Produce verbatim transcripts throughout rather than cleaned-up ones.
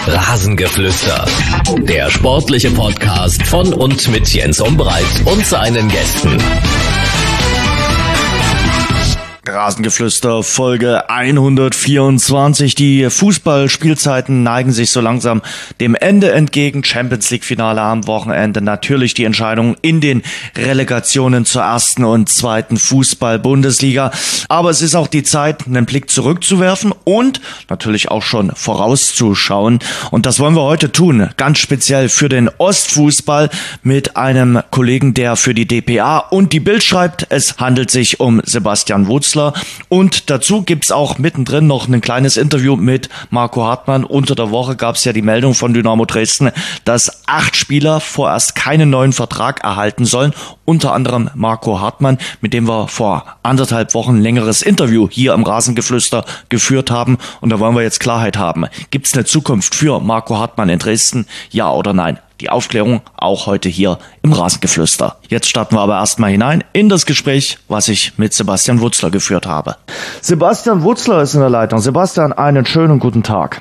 Rasengeflüster, der sportliche Podcast von und mit Jens Umbreit und seinen Gästen. Rasengeflüster, Folge hundertvierundzwanzig. Die Fußballspielzeiten neigen sich so langsam dem Ende entgegen. Champions League Finale am Wochenende. Natürlich die Entscheidung in den Relegationen zur ersten und zweiten Fußball-Bundesliga. Aber es ist auch die Zeit, einen Blick zurückzuwerfen und natürlich auch schon vorauszuschauen. Und das wollen wir heute tun. Ganz speziell für den Ostfußball mit einem Kollegen, der für die D P A und die Bild schreibt. Es handelt sich um Sebastian Wutzler. Und dazu gibt's auch mittendrin noch ein kleines Interview mit Marco Hartmann. Unter der Woche gab's ja die Meldung von Dynamo Dresden, dass acht Spieler vorerst keinen neuen Vertrag erhalten sollen. Unter anderem Marco Hartmann, mit dem wir vor anderthalb Wochen ein längeres Interview hier im Rasengeflüster geführt haben. Und da wollen wir jetzt Klarheit haben. Gibt's eine Zukunft für Marco Hartmann in Dresden? Ja oder nein? Die Aufklärung auch heute hier im Rasengeflüster. Jetzt starten wir aber erstmal hinein in das Gespräch, was ich mit Sebastian Wutzler geführt habe. Sebastian Wutzler ist in der Leitung. Sebastian, einen schönen guten Tag.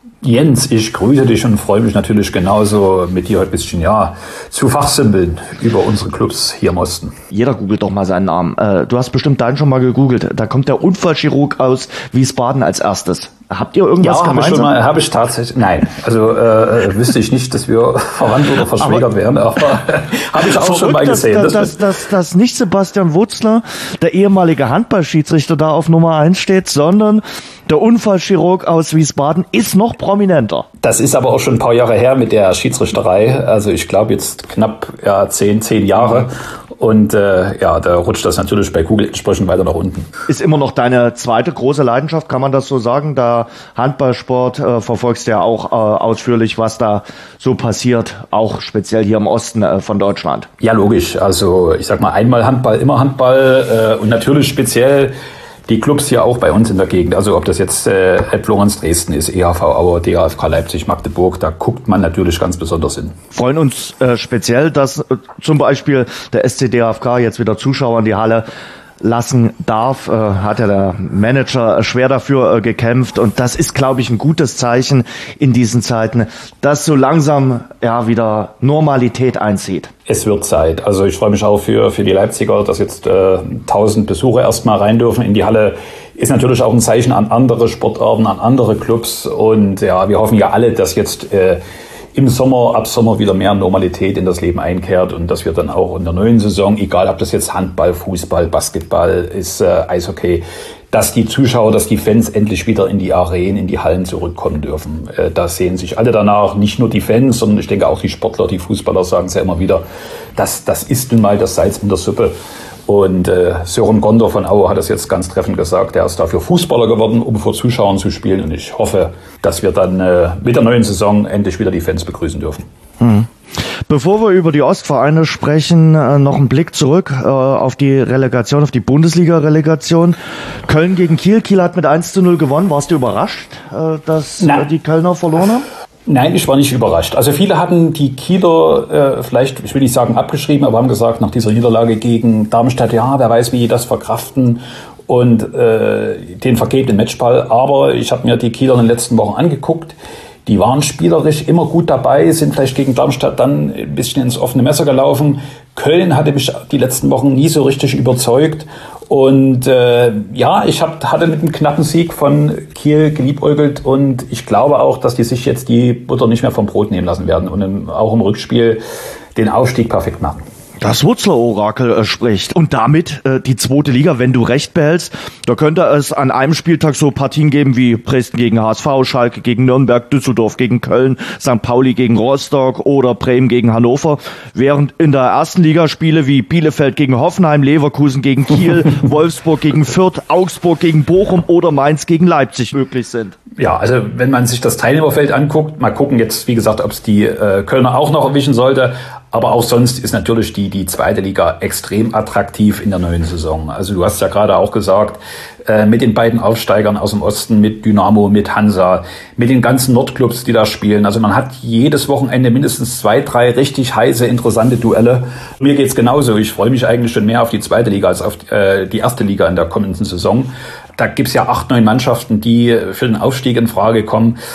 Jens, ich grüße dich und freue mich natürlich genauso, mit dir heute ein bisschen ja, zu fachsimpeln über unsere Clubs hier im Osten. Jeder googelt doch mal seinen Namen. Äh, du hast bestimmt deinen schon mal gegoogelt. Da kommt der Unfallchirurg aus Wiesbaden als erstes. Habt ihr irgendwas ja, gemeinsam? Ja, habe ich schon mal, habe ich tatsächlich, nein, also äh, wüsste ich nicht, dass wir verwandt oder verschwägert wären, aber habe ich auch schon mal gesehen. Dass, dass, dass, dass nicht Sebastian Wutzler, der ehemalige Handballschiedsrichter, da auf Nummer eins steht, sondern der Unfallchirurg aus Wiesbaden ist noch prominenter. Das ist aber auch schon ein paar Jahre her mit der Schiedsrichterei, also ich glaube jetzt knapp ja, zehn, zehn Jahre. Und äh, ja, da rutscht das natürlich bei Google entsprechend weiter nach unten. Ist immer noch deine zweite große Leidenschaft, kann man das so sagen? Da Handballsport äh, verfolgst du ja auch äh, ausführlich, was da so passiert, auch speziell hier im Osten äh, von Deutschland. Ja, logisch. Also ich sag mal, einmal Handball, immer Handball äh, und natürlich speziell die Clubs hier auch bei uns in der Gegend, also ob das jetzt äh, Florenz Dresden ist, E H V Aue, D H F K Leipzig, Magdeburg, da guckt man natürlich ganz besonders hin. Freuen uns äh, speziell, dass äh, zum Beispiel der S C D H F K jetzt wieder Zuschauer in die Halle lassen darf, äh, hat ja der Manager schwer dafür äh, gekämpft und das ist, glaube ich, ein gutes Zeichen in diesen Zeiten, dass so langsam ja wieder Normalität einzieht. Es wird Zeit. Also ich freue mich auch für für die Leipziger, dass jetzt äh, tausend Besucher erstmal rein dürfen in die Halle. Ist natürlich auch ein Zeichen an andere Sportarten, an andere Clubs und ja, wir hoffen ja alle, dass jetzt äh, im Sommer, ab Sommer wieder mehr Normalität in das Leben einkehrt und dass wir dann auch in der neuen Saison, egal ob das jetzt Handball, Fußball, Basketball ist, äh, Eishockey, dass die Zuschauer, dass die Fans endlich wieder in die Arenen, in die Hallen zurückkommen dürfen. Äh, da sehen sich alle danach, nicht nur die Fans, sondern ich denke auch die Sportler, die Fußballer sagen es ja immer wieder, das, das ist nun mal das Salz in der Suppe. Und äh, Sören Gonder von Aue hat das jetzt ganz treffend gesagt. Er ist dafür Fußballer geworden, um vor Zuschauern zu spielen. Und ich hoffe, dass wir dann äh, mit der neuen Saison endlich wieder die Fans begrüßen dürfen. Hm. Bevor wir über die Ostvereine sprechen, äh, noch ein Blick zurück äh, auf die Relegation, auf die Bundesliga-Relegation. Köln gegen Kiel. Kiel hat mit eins zu null gewonnen. Warst du überrascht, äh, dass äh, die Kölner verloren haben? Nein, ich war nicht überrascht. Also viele hatten die Kieler äh, vielleicht, ich will nicht sagen abgeschrieben, aber haben gesagt, nach dieser Niederlage gegen Darmstadt, ja, wer weiß, wie die das verkraften und äh, den vergebenen Matchball. Aber ich habe mir die Kieler in den letzten Wochen angeguckt. Die waren spielerisch immer gut dabei, sind vielleicht gegen Darmstadt dann ein bisschen ins offene Messer gelaufen. Köln hatte mich die letzten Wochen nie so richtig überzeugt. Und äh, ja, ich hab, hatte mit einem knappen Sieg von Kiel geliebäugelt und ich glaube auch, dass die sich jetzt die Butter nicht mehr vom Brot nehmen lassen werden und im, auch im Rückspiel den Aufstieg perfekt machen. Das Wutzler-Orakel äh, spricht. Und damit äh, die zweite Liga, wenn du recht behältst, da könnte es an einem Spieltag so Partien geben wie Dresden gegen H S V, Schalke gegen Nürnberg, Düsseldorf gegen Köln, Sankt Pauli gegen Rostock oder Bremen gegen Hannover. Während in der ersten Liga Spiele wie Bielefeld gegen Hoffenheim, Leverkusen gegen Kiel, Wolfsburg gegen Fürth, Augsburg gegen Bochum oder Mainz gegen Leipzig möglich sind. Ja, also wenn man sich das Teilnehmerfeld anguckt, mal gucken jetzt, wie gesagt, ob es die äh, Kölner auch noch erwischen sollte. Aber auch sonst ist natürlich die, die zweite Liga extrem attraktiv in der neuen Saison. Also du hast ja gerade auch gesagt, äh, mit den beiden Aufsteigern aus dem Osten, mit Dynamo, mit Hansa, mit den ganzen Nordclubs, die da spielen. Also man hat jedes Wochenende mindestens zwei, drei richtig heiße, interessante Duelle. Mir geht's genauso. Ich freue mich eigentlich schon mehr auf die zweite Liga als auf äh, die erste Liga in der kommenden Saison. Da gibt's ja acht, neun Mannschaften, die für den Aufstieg in Frage kommen.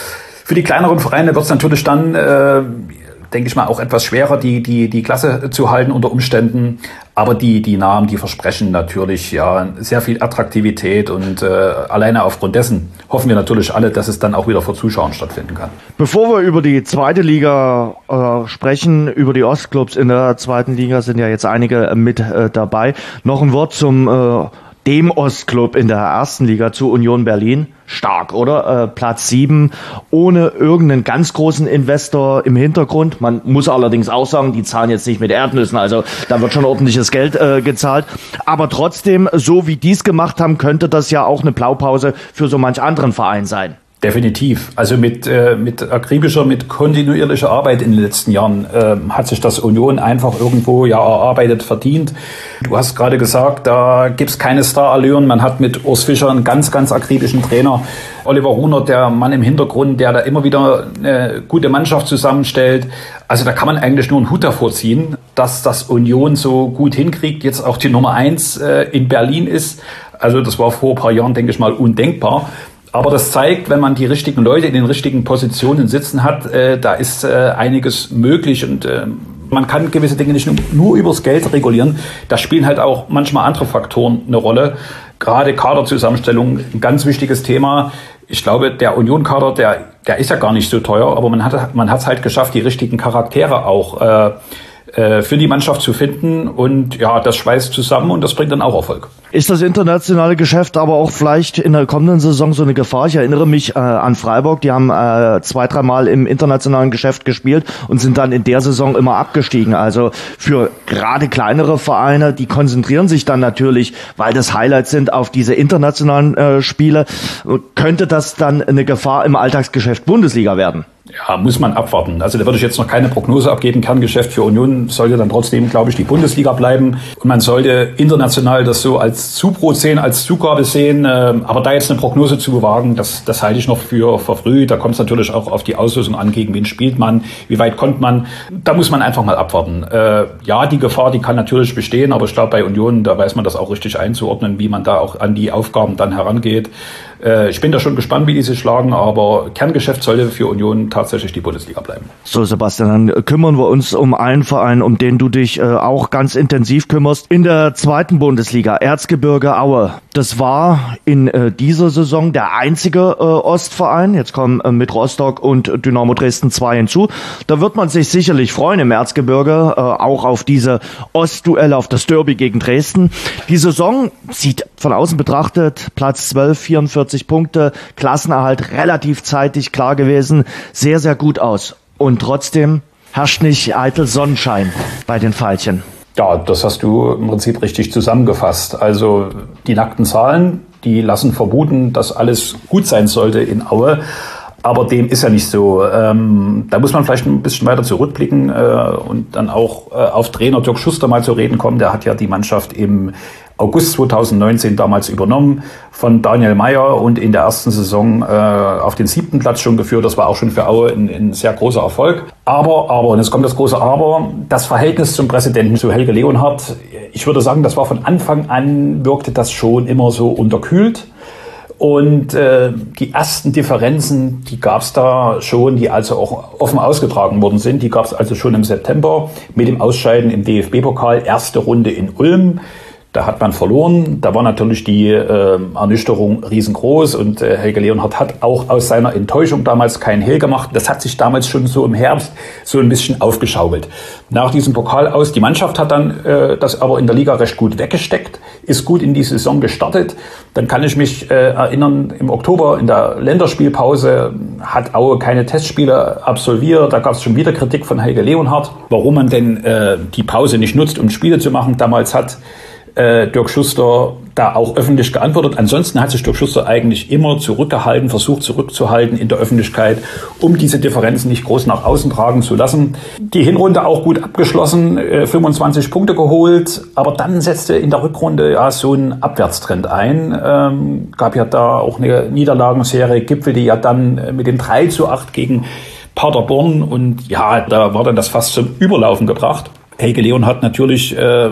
Für die kleineren Vereine wird es natürlich dann, äh, denke ich mal, auch etwas schwerer, die, die, die Klasse zu halten unter Umständen. Aber die, die Namen, die versprechen natürlich ja sehr viel Attraktivität und äh, alleine aufgrund dessen hoffen wir natürlich alle, dass es dann auch wieder vor Zuschauern stattfinden kann. Bevor wir über die zweite Liga äh, sprechen, über die Ostclubs in der zweiten Liga sind ja jetzt einige mit äh, dabei. Noch ein Wort zum äh, dem Ostclub in der ersten Liga, zu Union Berlin. Stark, oder? Äh, Platz sieben, ohne irgendeinen ganz großen Investor im Hintergrund. Man muss allerdings auch sagen, die zahlen jetzt nicht mit Erdnüssen, also da wird schon ordentliches Geld äh, gezahlt. Aber trotzdem, so wie die es gemacht haben, könnte das ja auch eine Blaupause für so manch anderen Verein sein. Definitiv. Also mit, äh, mit akribischer, mit kontinuierlicher Arbeit in den letzten Jahren äh, hat sich das Union einfach irgendwo ja erarbeitet, verdient. Du hast gerade gesagt, da gibt's keine Starallüren. Man hat mit Urs Fischer einen ganz, ganz akribischen Trainer. Oliver Runer, der Mann im Hintergrund, der da immer wieder eine gute Mannschaft zusammenstellt. Also da kann man eigentlich nur einen Hut davor ziehen, dass das Union so gut hinkriegt, jetzt auch die Nummer eins äh, in Berlin ist. Also das war vor ein paar Jahren, denke ich mal, undenkbar. Aber das zeigt, wenn man die richtigen Leute in den richtigen Positionen sitzen hat, äh, da ist äh, einiges möglich und äh, man kann gewisse Dinge nicht nur, nur übers Geld regulieren. Da spielen halt auch manchmal andere Faktoren eine Rolle. Gerade Kaderzusammenstellung, ein ganz wichtiges Thema. Ich glaube, der Union-Kader, der, der ist ja gar nicht so teuer, aber man hat man hat es halt geschafft, die richtigen Charaktere auch äh, für die Mannschaft zu finden und ja, das schweißt zusammen und das bringt dann auch Erfolg. Ist das internationale Geschäft aber auch vielleicht in der kommenden Saison so eine Gefahr? Ich erinnere mich äh, an Freiburg, die haben äh, zwei, dreimal im internationalen Geschäft gespielt und sind dann in der Saison immer abgestiegen. Also für gerade kleinere Vereine, die konzentrieren sich dann natürlich, weil das Highlights sind, auf diese internationalen äh, Spiele. Könnte das dann eine Gefahr im Alltagsgeschäft Bundesliga werden? Ja, muss man abwarten. Also da würde ich jetzt noch keine Prognose abgeben. Kerngeschäft für Union sollte dann trotzdem, glaube ich, die Bundesliga bleiben. Und man sollte international das so als Zubrot sehen, als Zugabe sehen. Aber da jetzt eine Prognose zu wagen, das, das halte ich noch für verfrüht. Da kommt es natürlich auch auf die Auslösung an, gegen wen spielt man, wie weit kommt man. Da muss man einfach mal abwarten. Ja, die Gefahr, die kann natürlich bestehen, aber ich glaube, bei Union, da weiß man das auch richtig einzuordnen, wie man da auch an die Aufgaben dann herangeht. Ich bin da schon gespannt, wie die sich schlagen, aber Kerngeschäft sollte für Union tatsächlich die Bundesliga bleiben. So, Sebastian, dann kümmern wir uns um einen Verein, um den du dich äh, auch ganz intensiv kümmerst. In der zweiten Bundesliga, Erzgebirge Aue. Das war in äh, dieser Saison der einzige äh, Ostverein. Jetzt kommen äh, mit Rostock und Dynamo Dresden zwei hinzu. Da wird man sich sicherlich freuen im Erzgebirge, äh, auch auf diese Ostduelle, auf das Derby gegen Dresden. Die Saison sieht von außen betrachtet Platz zwölf, vierundvierzig Punkte, Klassenerhalt relativ zeitig klar gewesen, sehr, sehr gut aus. Und trotzdem herrscht nicht eitel Sonnenschein bei den Veilchen. Ja, das hast du im Prinzip richtig zusammengefasst. Also die nackten Zahlen, die lassen vermuten, dass alles gut sein sollte in Aue. Aber dem ist ja nicht so. Ähm, da muss man vielleicht ein bisschen weiter zurückblicken äh, und dann auch äh, auf Trainer Dirk Schuster mal zu reden kommen. Der hat ja die Mannschaft im August zweitausendneunzehn damals übernommen von Daniel Meyer und in der ersten Saison äh, auf den siebten Platz schon geführt. Das war auch schon für Aue ein, ein sehr großer Erfolg. Aber, aber, und jetzt kommt das große Aber, das Verhältnis zum Präsidenten, zu Helge Leonhardt, ich würde sagen, das war von Anfang an, wirkte das schon immer so unterkühlt. Und äh, die ersten Differenzen, die gab es da schon, die also auch offen ausgetragen worden sind. Die gab es also schon im September mit dem Ausscheiden im D F B-Pokal, erste Runde in Ulm. Da hat man verloren. Da war natürlich die äh, Ernüchterung riesengroß und äh, Helge Leonhardt hat auch aus seiner Enttäuschung damals keinen Hehl gemacht. Das hat sich damals schon so im Herbst so ein bisschen aufgeschaukelt. Nach diesem Pokal aus, die Mannschaft hat dann äh, das aber in der Liga recht gut weggesteckt, ist gut in die Saison gestartet. Dann kann ich mich äh, erinnern, im Oktober in der Länderspielpause hat Aue keine Testspiele absolviert. Da gab es schon wieder Kritik von Helge Leonhardt, warum man denn äh, die Pause nicht nutzt, um Spiele zu machen. Damals hat Äh, Dirk Schuster da auch öffentlich geantwortet. Ansonsten hat sich Dirk Schuster eigentlich immer zurückgehalten, versucht zurückzuhalten in der Öffentlichkeit, um diese Differenzen nicht groß nach außen tragen zu lassen. Die Hinrunde auch gut abgeschlossen, äh, fünfundzwanzig Punkte geholt, aber dann setzte in der Rückrunde ja so ein Abwärtstrend ein. Ähm, gab ja da auch eine Niederlagenserie, gipfelte ja dann mit dem drei zu acht gegen Paderborn und ja, da war dann das fast zum Überlaufen gebracht. Helge Leonhardt natürlich äh,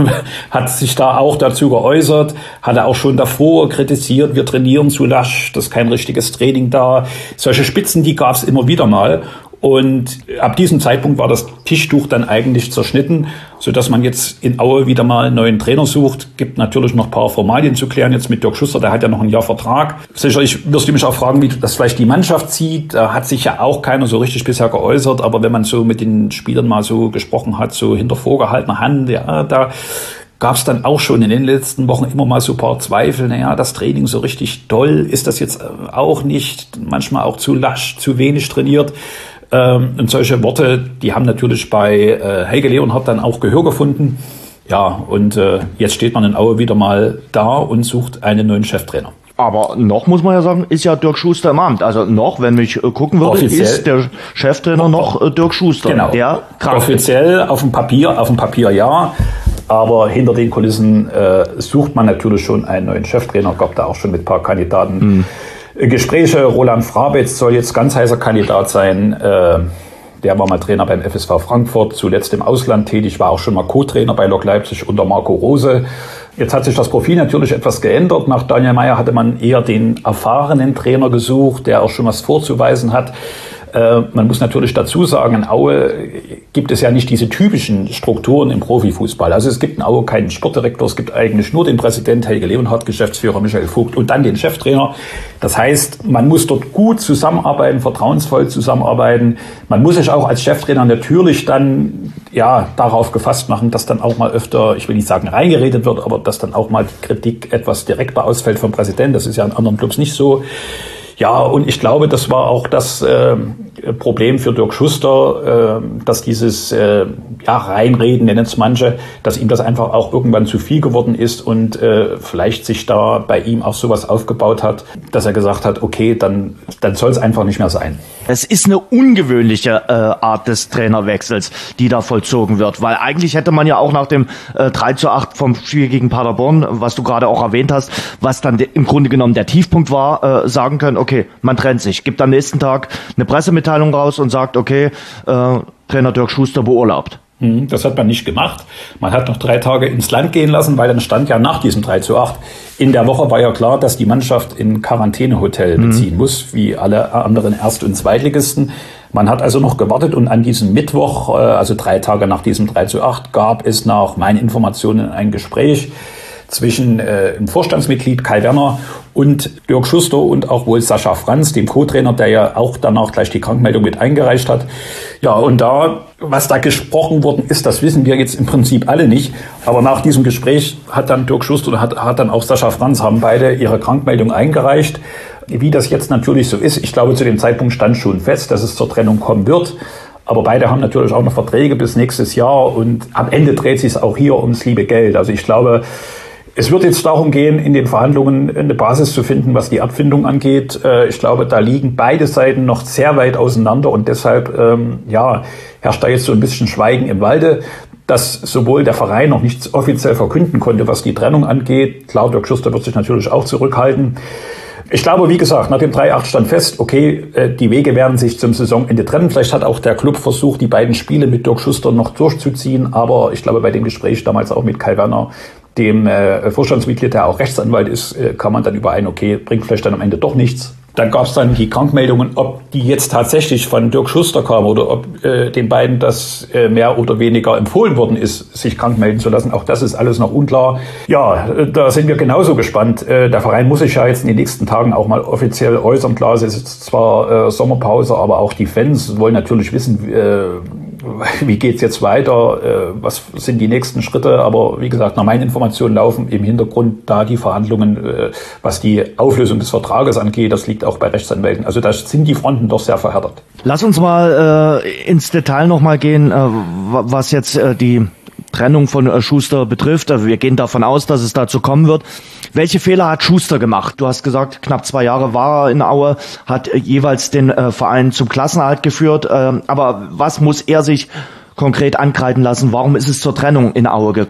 hat sich da auch dazu geäußert, hat er auch schon davor kritisiert, wir trainieren zu lasch, das ist kein richtiges Training da. Solche Spitzen, die gab es immer wieder mal. Und ab diesem Zeitpunkt war das Tischtuch dann eigentlich zerschnitten, sodass man jetzt in Aue wieder mal einen neuen Trainer sucht. Gibt natürlich noch ein paar Formalien zu klären jetzt mit Dirk Schuster, der hat ja noch ein Jahr Vertrag. Sicherlich wirst du mich auch fragen, wie das vielleicht die Mannschaft sieht. Da hat sich ja auch keiner so richtig bisher geäußert, aber wenn man so mit den Spielern mal so gesprochen hat, so hinter vorgehaltener Hand, ja, da gab es dann auch schon in den letzten Wochen immer mal so ein paar Zweifel. Naja, das Training so richtig doll ist das jetzt auch nicht, manchmal auch zu lasch, zu wenig trainiert. Ähm, und solche Worte, die haben natürlich bei äh, Helge Leonhardt dann auch Gehör gefunden. Ja, und äh, jetzt steht man in Aue wieder mal da und sucht einen neuen Cheftrainer. Aber noch, muss man ja sagen, ist ja Dirk Schuster im Amt. Also noch, wenn mich äh, gucken würde, offiziell ist der Cheftrainer noch äh, Dirk Schuster. Genau. Der offiziell auf dem Papier, auf dem Papier ja. Aber hinter den Kulissen äh, sucht man natürlich schon einen neuen Cheftrainer. Gab da auch schon mit ein paar Kandidaten mhm. Gespräche. Roland Frabetz soll jetzt ganz heißer Kandidat sein. Äh, der war mal Trainer beim F S V Frankfurt, zuletzt im Ausland tätig, war auch schon mal Co-Trainer bei Lok Leipzig unter Marco Rose. Jetzt hat sich das Profil natürlich etwas geändert. Nach Daniel Meyer hatte man eher den erfahrenen Trainer gesucht, der auch schon was vorzuweisen hat. Äh, man muss natürlich dazu sagen, in Aue gibt es ja nicht diese typischen Strukturen im Profifußball. Also es gibt in Aue keinen Sportdirektor, es gibt eigentlich nur den Präsident Helge Leonhardt, Geschäftsführer Michael Vogt und dann den Cheftrainer. Das heißt, man muss dort gut zusammenarbeiten, vertrauensvoll zusammenarbeiten. Man muss sich auch als Cheftrainer natürlich dann ja darauf gefasst machen, dass dann auch mal öfter, ich will nicht sagen reingeredet wird, aber dass dann auch mal die Kritik etwas direkter ausfällt vom Präsidenten. Das ist ja in anderen Clubs nicht so. Ja, und ich glaube, das war auch das äh, Problem für Dirk Schuster, äh, dass dieses äh, ja, Reinreden, nennen es manche, dass ihm das einfach auch irgendwann zu viel geworden ist und äh, vielleicht sich da bei ihm auch sowas aufgebaut hat, dass er gesagt hat, okay, dann, dann soll es einfach nicht mehr sein. Es ist eine ungewöhnliche äh, Art des Trainerwechsels, die da vollzogen wird, weil eigentlich hätte man ja auch nach dem äh, drei zu acht vom Spiel gegen Paderborn, was du gerade auch erwähnt hast, was dann de- im Grunde genommen der Tiefpunkt war, äh, sagen können, okay, Okay, man trennt sich, gibt am nächsten Tag eine Pressemitteilung raus und sagt, okay, äh, Trainer Dirk Schuster beurlaubt. Das hat man nicht gemacht. Man hat noch drei Tage ins Land gehen lassen, weil dann stand ja nach diesem drei zu acht. In der Woche war ja klar, dass die Mannschaft in Quarantänehotel mhm. beziehen muss, wie alle anderen Erst- und Zweitligisten. Man hat also noch gewartet und an diesem Mittwoch, also drei Tage nach diesem drei zu acht, gab es nach meinen Informationen ein Gespräch zwischen äh, dem Vorstandsmitglied Kai Werner und Dirk Schuster und auch wohl Sascha Franz, dem Co-Trainer, der ja auch danach gleich die Krankmeldung mit eingereicht hat. Ja, und da, was da gesprochen worden ist, das wissen wir jetzt im Prinzip alle nicht. Aber nach diesem Gespräch hat dann Dirk Schuster und hat, hat dann auch Sascha Franz, haben beide ihre Krankmeldung eingereicht. Wie das jetzt natürlich so ist, ich glaube, zu dem Zeitpunkt stand schon fest, dass es zur Trennung kommen wird. Aber beide haben natürlich auch noch Verträge bis nächstes Jahr und am Ende dreht sich es auch hier ums liebe Geld. Also ich glaube, es wird jetzt darum gehen, in den Verhandlungen eine Basis zu finden, was die Abfindung angeht. Ich glaube, da liegen beide Seiten noch sehr weit auseinander und deshalb ähm, ja, herrscht da jetzt so ein bisschen Schweigen im Walde, dass sowohl der Verein noch nichts offiziell verkünden konnte, was die Trennung angeht. Klar, Dirk Schuster wird sich natürlich auch zurückhalten. Ich glaube, wie gesagt, nach dem drei acht stand fest, okay, die Wege werden sich zum Saisonende trennen. Vielleicht hat auch der Club versucht, die beiden Spiele mit Dirk Schuster noch durchzuziehen. Aber ich glaube, bei dem Gespräch damals auch mit Kai Werner, dem äh, Vorstandsmitglied, der auch Rechtsanwalt ist, äh, kam man dann überein, okay, bringt vielleicht dann am Ende doch nichts. Dann gab es dann die Krankmeldungen, ob die jetzt tatsächlich von Dirk Schuster kamen oder ob äh, den beiden das äh, mehr oder weniger empfohlen worden ist, sich krank melden zu lassen. Auch das ist alles noch unklar. Ja, äh, da sind wir genauso gespannt. Äh, der Verein muss sich ja jetzt in den nächsten Tagen auch mal offiziell äußern. Klar, es ist zwar äh, Sommerpause, aber auch die Fans wollen natürlich wissen, äh, wie geht's jetzt weiter, äh, was sind die nächsten Schritte. Aber wie gesagt, nach meinen Informationen laufen im Hintergrund da die Verhandlungen, äh, was die Auflösung des Vertrages angeht. Das liegt auch bei Rechtsanwälten. Also da sind die Fronten doch sehr verhärtet. Lass uns mal äh, ins Detail nochmal gehen, äh, was jetzt äh, die Trennung von äh, Schuster betrifft. Also wir gehen davon aus, dass es dazu kommen wird. Welche Fehler hat Schuster gemacht? Du hast gesagt, knapp zwei Jahre war er in Aue, hat äh, jeweils den äh, Verein zum Klassenerhalt geführt. Äh, aber was muss er sich konkret ankreiden lassen? Warum ist es zur Trennung in Aue gekommen?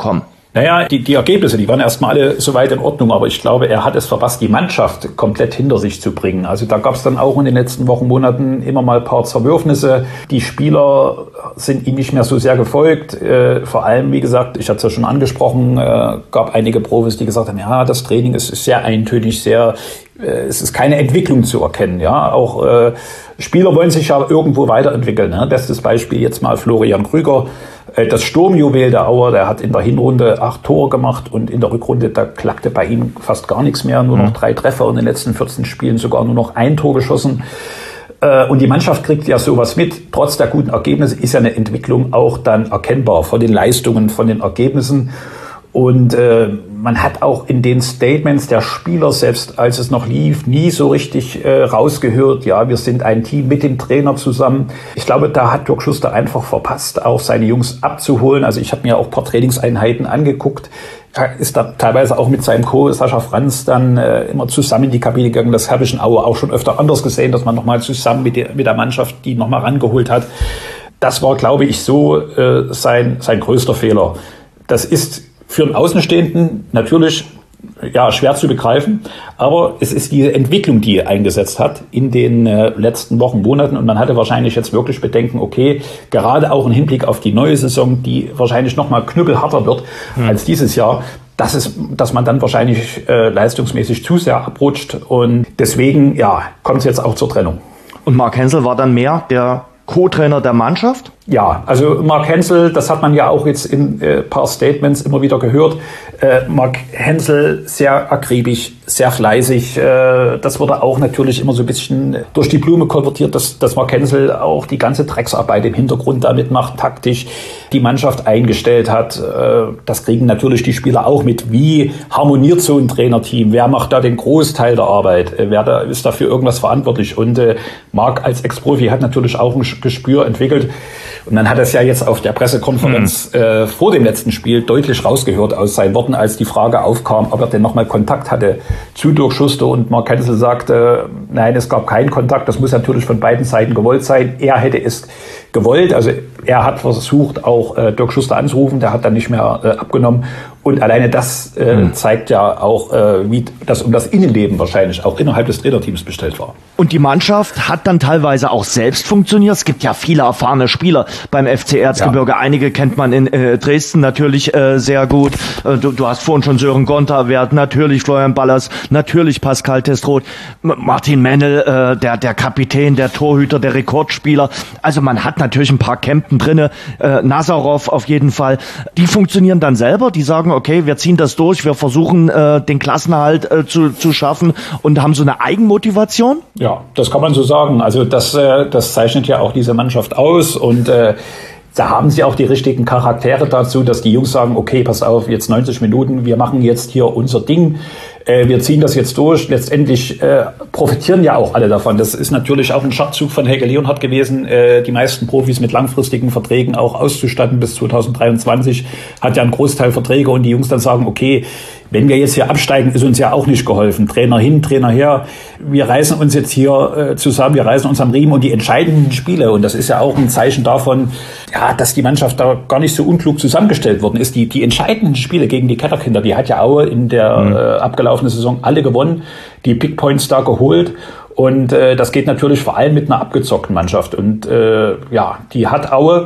Naja, die, die Ergebnisse, die waren erstmal alle soweit in Ordnung, aber ich glaube, er hat es verpasst, die Mannschaft komplett hinter sich zu bringen. Also da gab es dann auch in den letzten Wochen, Monaten immer mal ein paar Zerwürfnisse. Die Spieler sind ihm nicht mehr so sehr gefolgt. Äh, vor allem, wie gesagt, ich hatte es ja schon angesprochen, äh, gab einige Profis, die gesagt haben, ja, das Training ist, ist sehr eintönig, sehr, äh, es ist keine Entwicklung zu erkennen. Ja, auch äh, Spieler wollen sich ja irgendwo weiterentwickeln. Ne? Bestes Beispiel jetzt mal Florian Krüger. Das Sturmjuwel der Auer, der hat in der Hinrunde acht Tore gemacht und in der Rückrunde, da klappte bei ihm fast gar nichts mehr, nur noch drei Treffer und in den letzten vierzehn Spielen sogar nur noch ein Tor geschossen. Und die Mannschaft kriegt ja sowas mit. Trotz der guten Ergebnisse ist ja eine Entwicklung auch dann erkennbar von den Leistungen, von den Ergebnissen. Und äh, man hat auch in den Statements der Spieler, selbst als es noch lief, nie so richtig äh, rausgehört, ja, wir sind ein Team mit dem Trainer zusammen. Ich glaube, da hat Dirk Schuster einfach verpasst, auch seine Jungs abzuholen. Also ich habe mir auch ein paar Trainingseinheiten angeguckt. Er ist da teilweise auch mit seinem Co. Sascha Franz dann äh, immer zusammen in die Kabine gegangen. Das habe ich in Aue auch schon öfter anders gesehen, dass man nochmal zusammen mit der, mit der Mannschaft die nochmal rangeholt hat. Das war, glaube ich, so äh, sein, sein größter Fehler. Das ist für einen Außenstehenden natürlich ja schwer zu begreifen, aber es ist diese Entwicklung, die er eingesetzt hat in den äh, letzten Wochen, Monaten, und man hatte wahrscheinlich jetzt wirklich Bedenken, okay, gerade auch im Hinblick auf die neue Saison, die wahrscheinlich noch mal knüppelharter wird mhm. als dieses Jahr, dass es, dass man dann wahrscheinlich äh, leistungsmäßig zu sehr abrutscht, und deswegen ja kommt es jetzt auch zur Trennung. Und Mark Hensel war dann mehr der Co-Trainer der Mannschaft? Ja, also Mark Hensel, das hat man ja auch jetzt in äh, paar Statements immer wieder gehört. Äh, Mark Hensel sehr akribisch, sehr fleißig. Äh, das wurde auch natürlich immer so ein bisschen durch die Blume konvertiert, dass, dass Mark Hensel auch die ganze Drecksarbeit im Hintergrund damit macht, taktisch die Mannschaft eingestellt hat. Äh, das kriegen natürlich die Spieler auch mit. Wie harmoniert so ein Trainerteam? Wer macht da den Großteil der Arbeit? Äh, wer da, ist dafür irgendwas verantwortlich? Und äh, Mark als Ex-Profi hat natürlich auch ein Gespür entwickelt. Und dann hat er es ja jetzt auf der Pressekonferenz mhm. äh, vor dem letzten Spiel deutlich rausgehört aus seinen Worten, als die Frage aufkam, ob er denn nochmal Kontakt hatte zu Dirk Schuster, und Mark Hensel sagte, nein, es gab keinen Kontakt, das muss natürlich von beiden Seiten gewollt sein. Er hätte es gewollt, also er hat versucht, auch äh, Dirk Schuster anzurufen, der hat dann nicht mehr äh, abgenommen. Und alleine das äh, mhm. zeigt ja auch, äh, wie das um das Innenleben wahrscheinlich auch innerhalb des Trainerteams bestellt war. Und die Mannschaft hat dann teilweise auch selbst funktioniert. Es gibt ja viele erfahrene Spieler beim F C Erzgebirge. Ja. Einige kennt man in äh, Dresden natürlich äh, sehr gut. Äh, du, du hast vorhin schon Sören Gonter erwähnt, natürlich Florian Ballers, natürlich Pascal Testroth, Martin Mennel, äh, der, der Kapitän, der Torhüter, der Rekordspieler. Also man hat natürlich ein paar Kempten drinne, äh, Nazarov auf jeden Fall. Die funktionieren dann selber, die sagen, okay, wir ziehen das durch, wir versuchen äh, den Klassenerhalt äh, zu, zu schaffen und haben so eine Eigenmotivation? Ja, das kann man so sagen. Also das, äh, das zeichnet ja auch diese Mannschaft aus, und äh, da haben sie auch die richtigen Charaktere dazu, dass die Jungs sagen, okay, pass auf, jetzt neunzig Minuten, wir machen jetzt hier unser Ding. Wir ziehen das jetzt durch. Letztendlich äh, profitieren ja auch alle davon. Das ist natürlich auch ein Schachzug von Helge Leonhardt gewesen, äh, die meisten Profis mit langfristigen Verträgen auch auszustatten bis zwanzig dreiundzwanzig. Hat ja einen Großteil Verträge, und die Jungs dann sagen, okay, wenn wir jetzt hier absteigen, ist uns ja auch nicht geholfen. Trainer hin, Trainer her. Wir reißen uns jetzt hier äh, zusammen, wir reißen uns am Riemen, und die entscheidenden Spiele, und das ist ja auch ein Zeichen davon, ja, dass die Mannschaft da gar nicht so unklug zusammengestellt worden ist. Die, die entscheidenden Spiele gegen die Ketterkinder, die hat ja Aue in der mhm. äh, abgelaufenen Saison alle gewonnen, die Big Points da geholt, und äh, das geht natürlich vor allem mit einer abgezockten Mannschaft, und äh, ja, die hat Aue.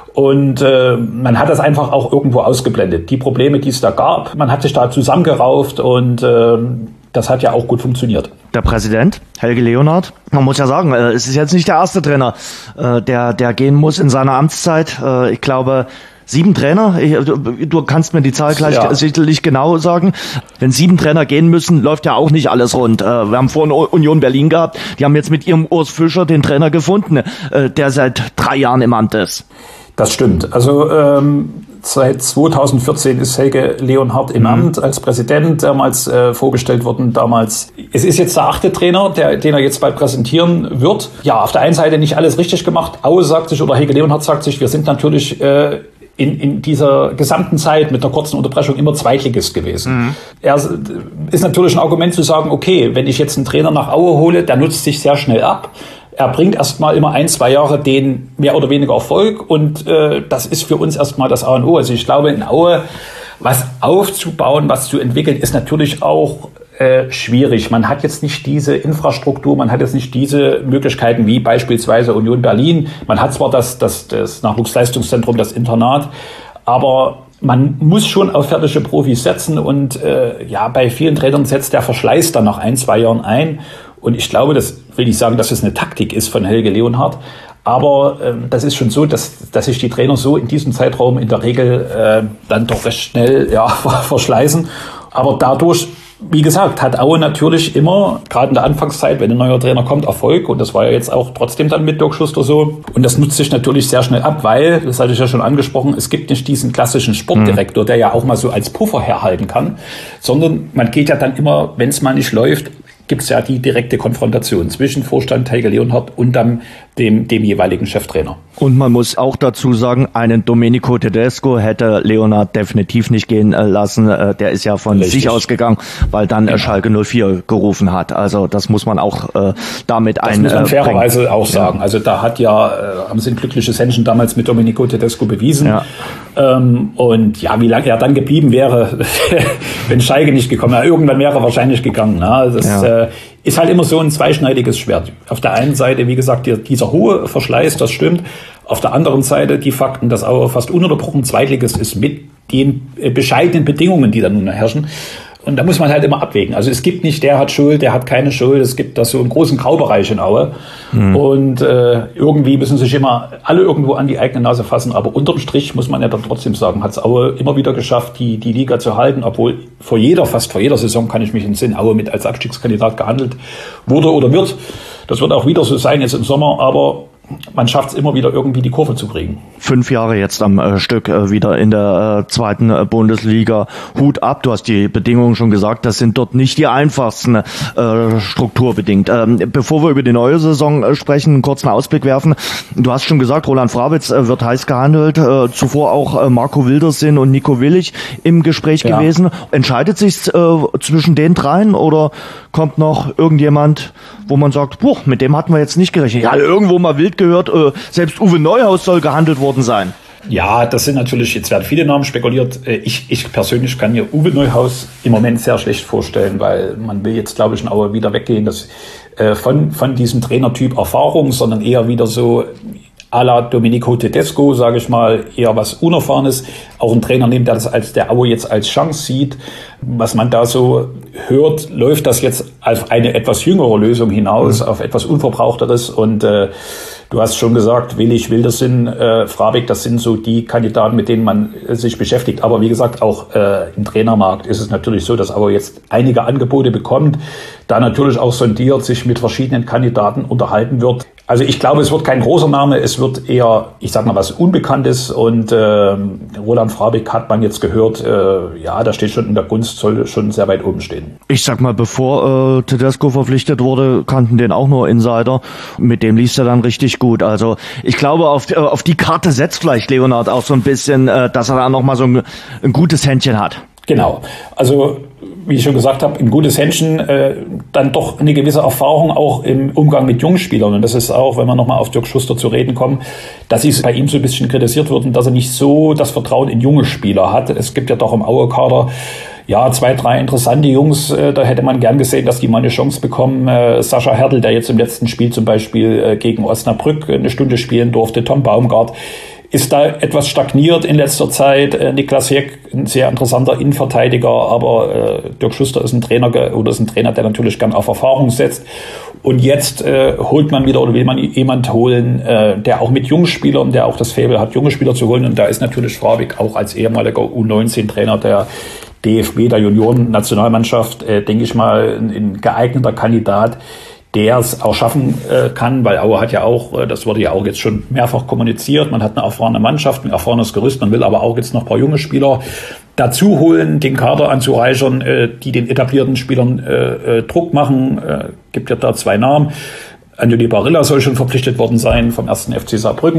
Und äh, man hat das einfach auch irgendwo ausgeblendet. Die Probleme, die es da gab, man hat sich da zusammengerauft, und äh, das hat ja auch gut funktioniert. Der Präsident, Helge Leonhardt, man muss ja sagen, äh, es ist jetzt nicht der erste Trainer, äh, der, der gehen muss in seiner Amtszeit. Äh, ich glaube, sieben Trainer, ich, du, du kannst mir die Zahl gleich ja. sicherlich genau sagen. Wenn sieben Trainer gehen müssen, läuft ja auch nicht alles rund. Äh, wir haben vorhin Union Berlin gehabt, die haben jetzt mit ihrem Urs Fischer den Trainer gefunden, äh, der seit drei Jahren im Amt ist. Das stimmt. Also ähm, seit zweitausendvierzehn ist Helge Leonhardt im mhm. Amt als Präsident, damals äh, vorgestellt worden. Damals. Es ist jetzt der achte Trainer, der, den er jetzt bald präsentieren wird. Ja, auf der einen Seite nicht alles richtig gemacht. Aue sagt sich, oder Helge Leonhardt sagt sich, wir sind natürlich äh, in, in dieser gesamten Zeit mit einer kurzen Unterbrechung immer Zweitligist gewesen. Mhm. Er ist natürlich ein Argument zu sagen, okay, wenn ich jetzt einen Trainer nach Aue hole, der nutzt sich sehr schnell ab. Er bringt erstmal immer ein, zwei Jahre den mehr oder weniger Erfolg, und äh, das ist für uns erstmal das A und O. Also ich glaube, in Aue was aufzubauen, was zu entwickeln, ist natürlich auch äh, schwierig. Man hat jetzt nicht diese Infrastruktur, man hat jetzt nicht diese Möglichkeiten wie beispielsweise Union Berlin. Man hat zwar das, das, das Nachwuchsleistungszentrum, das Internat, aber man muss schon auf fertige Profis setzen und äh, ja, bei vielen Trainern setzt der Verschleiß dann nach ein, zwei Jahren ein. Und ich glaube, das will ich sagen, dass es eine Taktik ist von Helge Leonhardt. Aber ähm, das ist schon so, dass, dass sich die Trainer so in diesem Zeitraum in der Regel äh, dann doch recht schnell ja, verschleißen. Aber dadurch, wie gesagt, hat Aue natürlich immer, gerade in der Anfangszeit, wenn ein neuer Trainer kommt, Erfolg. Und das war ja jetzt auch trotzdem dann mit Dirk Schuster so. Und das nutzt sich natürlich sehr schnell ab, weil, das hatte ich ja schon angesprochen, es gibt nicht diesen klassischen Sportdirektor, der ja auch mal so als Puffer herhalten kann, sondern man geht ja dann immer, wenn es mal nicht läuft, gibt es ja die direkte Konfrontation zwischen Vorstand Helge Leonhardt und dann dem, dem jeweiligen Cheftrainer. Und man muss auch dazu sagen, einen Domenico Tedesco hätte Leonhardt definitiv nicht gehen lassen. Der ist ja von Richtig. sich ausgegangen, weil dann ja. Schalke null vier gerufen hat. Also das muss man auch äh, damit ein. Das muss man fairerweise auch sagen. Ja. Also da hat ja, äh, haben sie ein glückliches Händchen damals mit Domenico Tedesco bewiesen. Ja. Ähm, und ja, wie lange er dann geblieben wäre, wenn Schalke nicht gekommen wäre. Irgendwann wäre er wahrscheinlich gegangen. Ne? Das ja. äh, ist halt immer so ein zweischneidiges Schwert. Auf der einen Seite, wie gesagt, dieser hohe Verschleiß, das stimmt. Auf der anderen Seite die Fakten, dass Aue fast ununterbrochen Zweitligist ist mit den bescheidenen Bedingungen, die da nun herrschen. Und da muss man halt immer abwägen. Also es gibt nicht, der hat Schuld, der hat keine Schuld. Es gibt da so einen großen Graubereich in Aue. Mhm. Und äh, irgendwie müssen sich immer alle irgendwo an die eigene Nase fassen. Aber unterm Strich muss man ja dann trotzdem sagen, hat es Aue immer wieder geschafft, die, die Liga zu halten. Obwohl vor jeder, fast vor jeder Saison, kann ich mich entsinnen, Aue mit als Abstiegskandidat gehandelt wurde oder wird. Das wird auch wieder so sein jetzt im Sommer. Aber man schafft es immer wieder irgendwie die Kurve zu kriegen. Fünf Jahre jetzt am äh, Stück äh, wieder in der äh, zweiten äh, Bundesliga. Hut ab, du hast die Bedingungen schon gesagt, das sind dort nicht die einfachsten äh, strukturbedingt. Ähm, bevor wir über die neue Saison äh, sprechen, einen kurzen Ausblick werfen. Du hast schon gesagt, Roland Frabitz äh, wird heiß gehandelt. Äh, zuvor auch äh, Marco Wildersin und Nico Willig im Gespräch ja. gewesen. Entscheidet sich äh, zwischen den dreien oder kommt noch irgendjemand, wo man sagt, puh, mit dem hatten wir jetzt nicht gerechnet. Ja, irgendwo mal wild gehört, äh, selbst Uwe Neuhaus soll gehandelt worden sein. Ja, das sind natürlich, jetzt werden viele Namen spekuliert. Ich, ich persönlich kann mir Uwe Neuhaus im Moment sehr schlecht vorstellen, weil man will jetzt, glaube ich, in Aue wieder weggehen, dass, äh, von, von diesem Trainertyp Erfahrung, sondern eher wieder so à la Domenico Tedesco, sage ich mal, eher was Unerfahrenes. Auch ein Trainer nimmt, der das als der Aue jetzt als Chance sieht. Was man da so hört, läuft das jetzt auf eine etwas jüngere Lösung hinaus, mhm. auf etwas Unverbrauchteres. Und äh, du hast schon gesagt, Willig, Wildersin, äh, Frabig, das sind so die Kandidaten, mit denen man äh, sich beschäftigt. Aber wie gesagt, auch äh, im Trainermarkt ist es natürlich so, dass Aue jetzt einige Angebote bekommt, da natürlich auch sondiert, sich mit verschiedenen Kandidaten unterhalten wird. Also ich glaube, es wird kein großer Name, es wird eher, ich sag mal, was Unbekanntes. Und äh, Roland Frabig hat man jetzt gehört, äh, ja, da steht schon in der Gunst, soll schon sehr weit oben stehen. Ich sag mal, bevor äh, Tedesco verpflichtet wurde, kannten den auch nur Insider. Mit dem lief er dann richtig gut. Also ich glaube, auf, äh, auf die Karte setzt vielleicht Leonhardt auch so ein bisschen, äh, dass er da nochmal so ein, ein gutes Händchen hat. Genau, also wie ich schon gesagt habe, ein gutes Händchen, äh, dann doch eine gewisse Erfahrung auch im Umgang mit Jungspielern. Und das ist auch, wenn wir nochmal auf Dirk Schuster zu reden kommen, dass es bei ihm so ein bisschen kritisiert wird und dass er nicht so das Vertrauen in junge Spieler hat. Es gibt ja doch im Aue-Kader ja zwei, drei interessante Jungs, äh, da hätte man gern gesehen, dass die mal eine Chance bekommen. Äh, Sascha Hertel, der jetzt im letzten Spiel zum Beispiel äh, gegen Osnabrück eine Stunde spielen durfte, Tom Baumgart, ist da etwas stagniert in letzter Zeit. Äh, Niklas Jeck, ein sehr interessanter Innenverteidiger, aber äh, Dirk Schuster ist ein Trainer oder ist ein Trainer, der natürlich gern auf Erfahrung setzt. Und jetzt äh, holt man wieder oder will man jemand holen, äh, der auch mit Jungspielern, der auch das Faible hat, junge Spieler zu holen. Und da ist natürlich Frabig auch als ehemaliger U neunzehn Trainer der D F B, der Junioren-Nationalmannschaft, äh, denke ich mal, ein, ein geeigneter Kandidat, der es auch schaffen äh, kann, weil Aue hat ja auch, äh, das wurde ja auch jetzt schon mehrfach kommuniziert, man hat eine erfahrene Mannschaft, ein erfahrenes Gerüst, man will aber auch jetzt noch ein paar junge Spieler dazu holen, den Kader anzureichern, äh, die den etablierten Spielern äh, äh, Druck machen. Äh, gibt ja da zwei Namen. Anthony Barilla soll schon verpflichtet worden sein vom ersten F C Saarbrücken.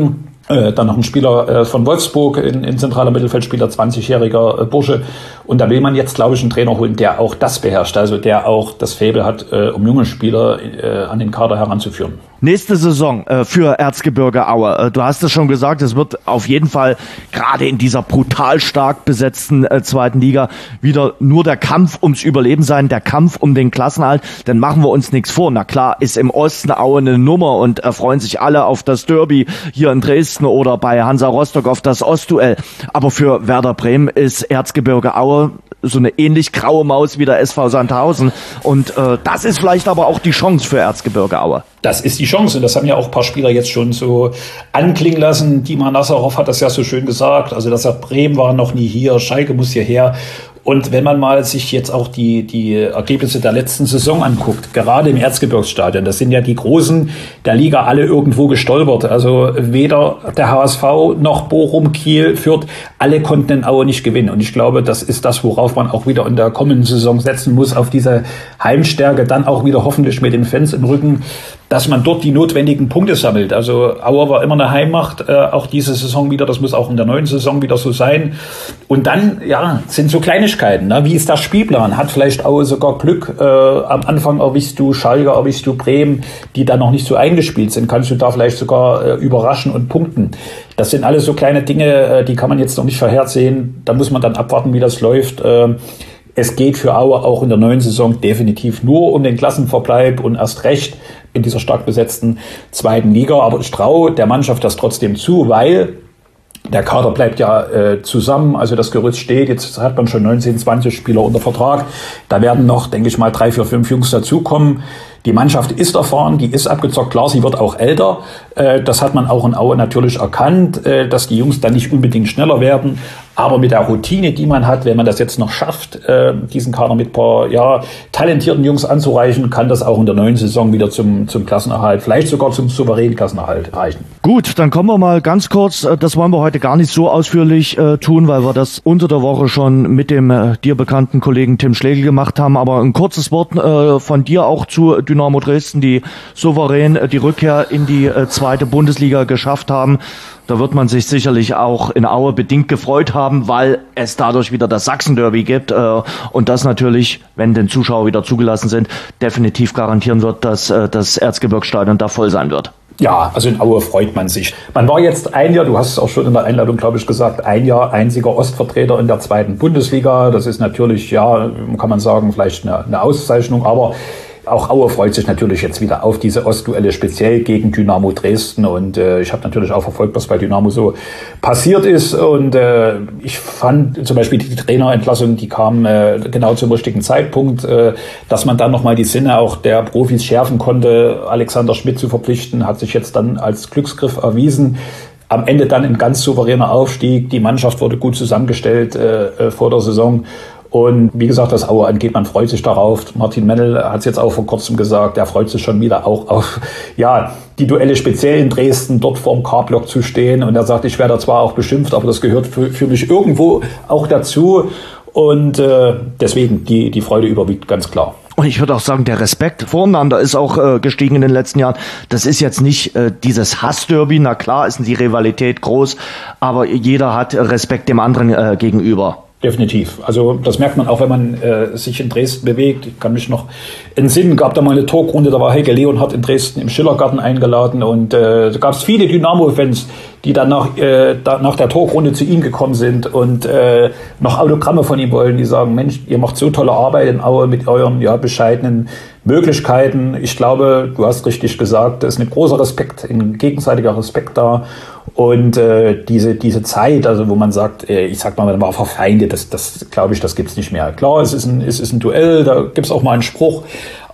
Äh, dann noch ein Spieler äh, von Wolfsburg, in, in zentraler Mittelfeldspieler, zwanzigjähriger äh, Bursche. Und da will man jetzt, glaube ich, einen Trainer holen, der auch das beherrscht, also der auch das Faible hat, äh, um junge Spieler äh, an den Kader heranzuführen. Nächste Saison äh, für Erzgebirge Aue. Äh, du hast es schon gesagt, es wird auf jeden Fall gerade in dieser brutal stark besetzten äh, zweiten Liga wieder nur der Kampf ums Überleben sein, der Kampf um den Klassenerhalt. Dann machen wir uns nichts vor. Na klar, ist im Osten Aue eine Nummer und äh, freuen sich alle auf das Derby hier in Dresden oder bei Hansa Rostock auf das Ostduell. Aber für Werder Bremen ist Erzgebirge Aue so eine ähnlich graue Maus wie der S V Sandhausen. Und äh, das ist vielleicht aber auch die Chance für Erzgebirge Aue. Das ist die Chance. Und das haben ja auch ein paar Spieler jetzt schon so anklingen lassen. Dima Nassarov hat das ja so schön gesagt. Also, dass er Bremen war noch nie hier. Schalke muss hierher. Und wenn man mal sich jetzt auch die, die Ergebnisse der letzten Saison anguckt, gerade im Erzgebirgsstadion, das sind ja die Großen der Liga alle irgendwo gestolpert. Also weder der H S V noch Bochum, Kiel, Fürth, alle konnten in Aue nicht gewinnen. Und ich glaube, das ist das, worauf man auch wieder in der kommenden Saison setzen muss, auf diese Heimstärke, dann auch wieder hoffentlich mit den Fans im Rücken, dass man dort die notwendigen Punkte sammelt. Also Aue war immer eine Heimmacht, äh, auch diese Saison wieder, das muss auch in der neuen Saison wieder so sein. Und dann, ja, sind so Kleinigkeiten, ne? Wie ist der Spielplan? Hat vielleicht Aue sogar Glück? Äh, am Anfang erwischst du Schalke, erwischst du Bremen, die dann noch nicht so eingespielt sind. Kannst du da vielleicht sogar äh, überraschen und punkten? Das sind alles so kleine Dinge, äh, die kann man jetzt noch nicht vorhersehen. Da muss man dann abwarten, wie das läuft. Äh, Es geht für Aue auch in der neuen Saison definitiv nur um den Klassenverbleib und erst recht in dieser stark besetzten zweiten Liga. Aber ich traue der Mannschaft das trotzdem zu, weil der Kader bleibt ja äh, zusammen. Also das Gerüst steht. Jetzt hat man schon neunzehn, zwanzig Spieler unter Vertrag. Da werden noch, denke ich mal, drei, vier, fünf Jungs dazukommen. Die Mannschaft ist erfahren, die ist abgezockt. Klar, sie wird auch älter. Äh, das hat man auch in Aue natürlich erkannt, äh, dass die Jungs dann nicht unbedingt schneller werden. Aber mit der Routine, die man hat, wenn man das jetzt noch schafft, äh, diesen Kader mit ein paar ja, talentierten Jungs anzureichen, kann das auch in der neuen Saison wieder zum, zum Klassenerhalt, vielleicht sogar zum souveränen Klassenerhalt reichen. Gut, dann kommen wir mal ganz kurz, das wollen wir heute gar nicht so ausführlich äh, tun, weil wir das unter der Woche schon mit dem äh, dir bekannten Kollegen Tim Schlegel gemacht haben. Aber ein kurzes Wort äh, von dir auch zu Dynamo Dresden, die souverän äh, die Rückkehr in die äh, zweite Bundesliga geschafft haben. Da wird man sich sicherlich auch in Aue bedingt gefreut haben, weil es dadurch wieder das Sachsen-Derby gibt äh, und das natürlich, wenn denn Zuschauer wieder zugelassen sind, definitiv garantieren wird, dass äh, das Erzgebirgsstadion da voll sein wird. Ja, also in Aue freut man sich. Man war jetzt ein Jahr, du hast es auch schon in der Einladung, glaube ich, gesagt, ein Jahr einziger Ostvertreter in der zweiten Bundesliga. Das ist natürlich, ja, kann man sagen, vielleicht eine, eine Auszeichnung, aber auch Aue freut sich natürlich jetzt wieder auf diese Ostduelle, speziell gegen Dynamo Dresden. Und äh, ich habe natürlich auch verfolgt, was bei Dynamo so passiert ist. Und äh, ich fand zum Beispiel die Trainerentlassung, die kam äh, genau zum richtigen Zeitpunkt, äh, dass man dann nochmal die Sinne auch der Profis schärfen konnte. Alexander Schmidt zu verpflichten, hat sich jetzt dann als Glücksgriff erwiesen. Am Ende dann ein ganz souveräner Aufstieg. Die Mannschaft wurde gut zusammengestellt äh, vor der Saison. Und wie gesagt, das Aue angeht, man freut sich darauf. Martin Mennel hat es jetzt auch vor kurzem gesagt, er freut sich schon wieder auch auf ja die Duelle speziell in Dresden, dort vorm K-Block zu stehen. Und er sagt, ich werde zwar auch beschimpft, aber das gehört für, für mich irgendwo auch dazu. Und äh, deswegen, die, die Freude überwiegt ganz klar. Und ich würde auch sagen, der Respekt voreinander ist auch äh, gestiegen in den letzten Jahren. Das ist jetzt nicht äh, dieses Hassderby, na klar ist die Rivalität groß, aber jeder hat Respekt dem anderen äh, gegenüber. Definitiv. Also das merkt man auch, wenn man äh, sich in Dresden bewegt. Ich kann mich noch entsinnen, gab da mal eine Talkrunde, da war Heike Leonhardt in Dresden im Schillergarten eingeladen und äh, da gab es viele Dynamo-Fans, die dann nach, äh, da, nach der Talkrunde zu ihm gekommen sind und äh, noch Autogramme von ihm wollen, die sagen, Mensch, ihr macht so tolle Arbeit in Aue mit euren ja, bescheidenen Möglichkeiten. Ich glaube, du hast richtig gesagt, da ist ein großer Respekt, ein gegenseitiger Respekt da. Und äh, diese diese Zeit, also wo man sagt, äh, ich sag mal, man war verfeindet, das, das glaube ich, das gibt's nicht mehr. Klar, es ist ein, es ist ein Duell, da gibt's auch mal einen Spruch,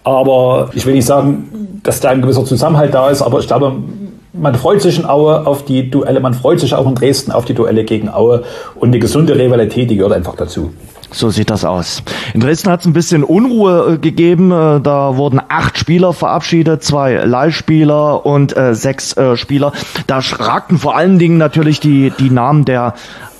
aber ich will nicht sagen, dass da ein gewisser Zusammenhalt da ist, aber ich glaube, man freut sich in Aue auf die Duelle, man freut sich auch in Dresden auf die Duelle gegen Aue und eine gesunde Rivalität, die gehört einfach dazu. So sieht das aus. In Dresden hat es ein bisschen Unruhe äh, gegeben. Äh, da wurden acht Spieler verabschiedet, zwei Leihspieler und äh, sechs äh, Spieler. Da ragten vor allen Dingen natürlich die die Namen der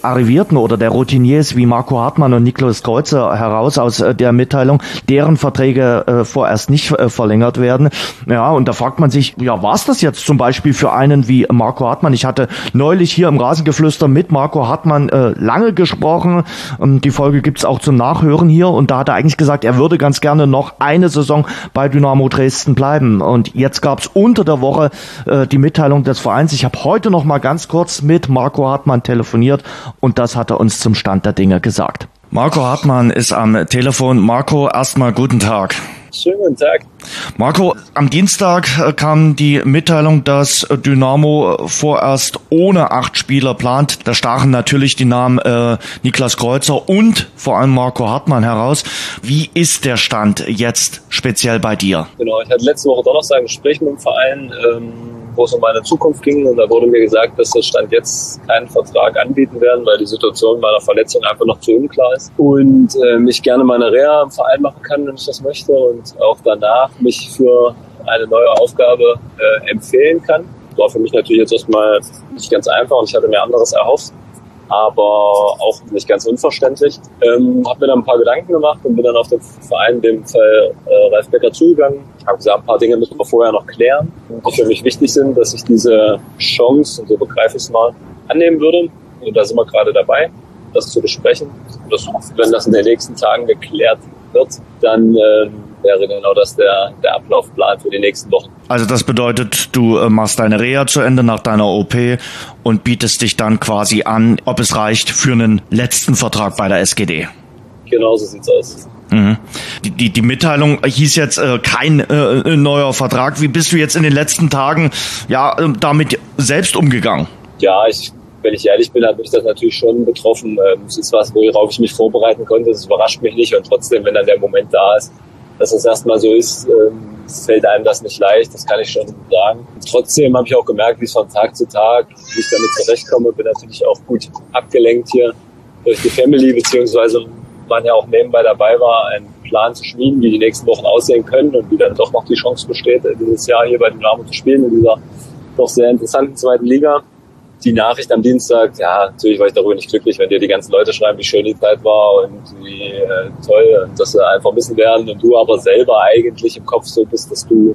Arrivierten oder der Routiniers wie Marco Hartmann und Niklas Kreuzer heraus aus äh, der Mitteilung, deren Verträge äh, vorerst nicht äh, verlängert werden. Ja, und da fragt man sich, ja, war es das jetzt zum Beispiel für einen wie Marco Hartmann? Ich hatte neulich hier im Rasengeflüster mit Marco Hartmann äh, lange gesprochen. Ähm, die Folge gibt's auch zum Nachhören hier und da hat er eigentlich gesagt, er würde ganz gerne noch eine Saison bei Dynamo Dresden bleiben. Und jetzt gab's unter der Woche äh, die Mitteilung des Vereins. Ich habe heute noch mal ganz kurz mit Marco Hartmann telefoniert und das hat er uns zum Stand der Dinge gesagt. Marco Hartmann ist am Telefon. Marco, erstmal guten Tag. Schönen guten Tag. Marco, am Dienstag kam die Mitteilung, dass Dynamo vorerst ohne acht Spieler plant. Da stachen natürlich die Namen äh, Niklas Kreuzer und vor allem Marco Hartmann heraus. Wie ist der Stand jetzt speziell bei dir? Genau, ich hatte letzte Woche Donnerstag ein Gespräch mit dem Verein, ähm, wo es um meine Zukunft ging. Und da wurde mir gesagt, dass das Stand jetzt keinen Vertrag anbieten werden, weil die Situation meiner Verletzung einfach noch zu unklar ist. Und ähm, ich gerne meine Reha im Verein machen kann, wenn ich das möchte. Und auch danach mich für eine neue Aufgabe äh, empfehlen kann. War für mich natürlich jetzt erstmal nicht ganz einfach und ich hatte mir anderes erhofft, aber auch nicht ganz unverständlich. Ähm, habe mir dann ein paar Gedanken gemacht und bin dann auf den Verein, in dem Fall äh, Ralf Becker, zugegangen. Ich habe gesagt, ein paar Dinge müssen wir vorher noch klären, die für mich wichtig sind, dass ich diese Chance, und so begreife ich es mal, annehmen würde. Und da sind wir gerade dabei, das zu besprechen. Und das, wenn das in den nächsten Tagen geklärt wird, dann äh, wäre genau das der, der Ablaufplan für die nächsten Wochen. Also das bedeutet, du äh, machst deine Reha zu Ende nach deiner O P und bietest dich dann quasi an, ob es reicht für einen letzten Vertrag bei der S G D. Genau so sieht's aus. Mhm. Die, die, die Mitteilung hieß jetzt äh, kein äh, neuer Vertrag. Wie bist du jetzt in den letzten Tagen ja äh, damit selbst umgegangen? Ja, ich, wenn ich ehrlich bin, hat mich das natürlich schon betroffen. Ähm, es ist was, worauf ich mich vorbereiten konnte. Es überrascht mich nicht und trotzdem, wenn dann der Moment da ist, dass es erstmal so ist, ähm, es fällt einem das nicht leicht, das kann ich schon sagen. Trotzdem habe ich auch gemerkt, wie es von Tag zu Tag, wie ich damit zurechtkomme, bin natürlich auch gut abgelenkt hier durch die Family, beziehungsweise man ja auch nebenbei dabei war, einen Plan zu schmieden, wie die nächsten Wochen aussehen können und wie dann doch noch die Chance besteht, dieses Jahr hier bei Dynamo zu spielen, in dieser doch sehr interessanten zweiten Liga. Die Nachricht am Dienstag, ja, natürlich war ich darüber nicht glücklich, wenn dir die ganzen Leute schreiben, wie schön die Zeit war und wie äh, toll und dass sie einen vermissen werden und du aber selber eigentlich im Kopf so bist, dass du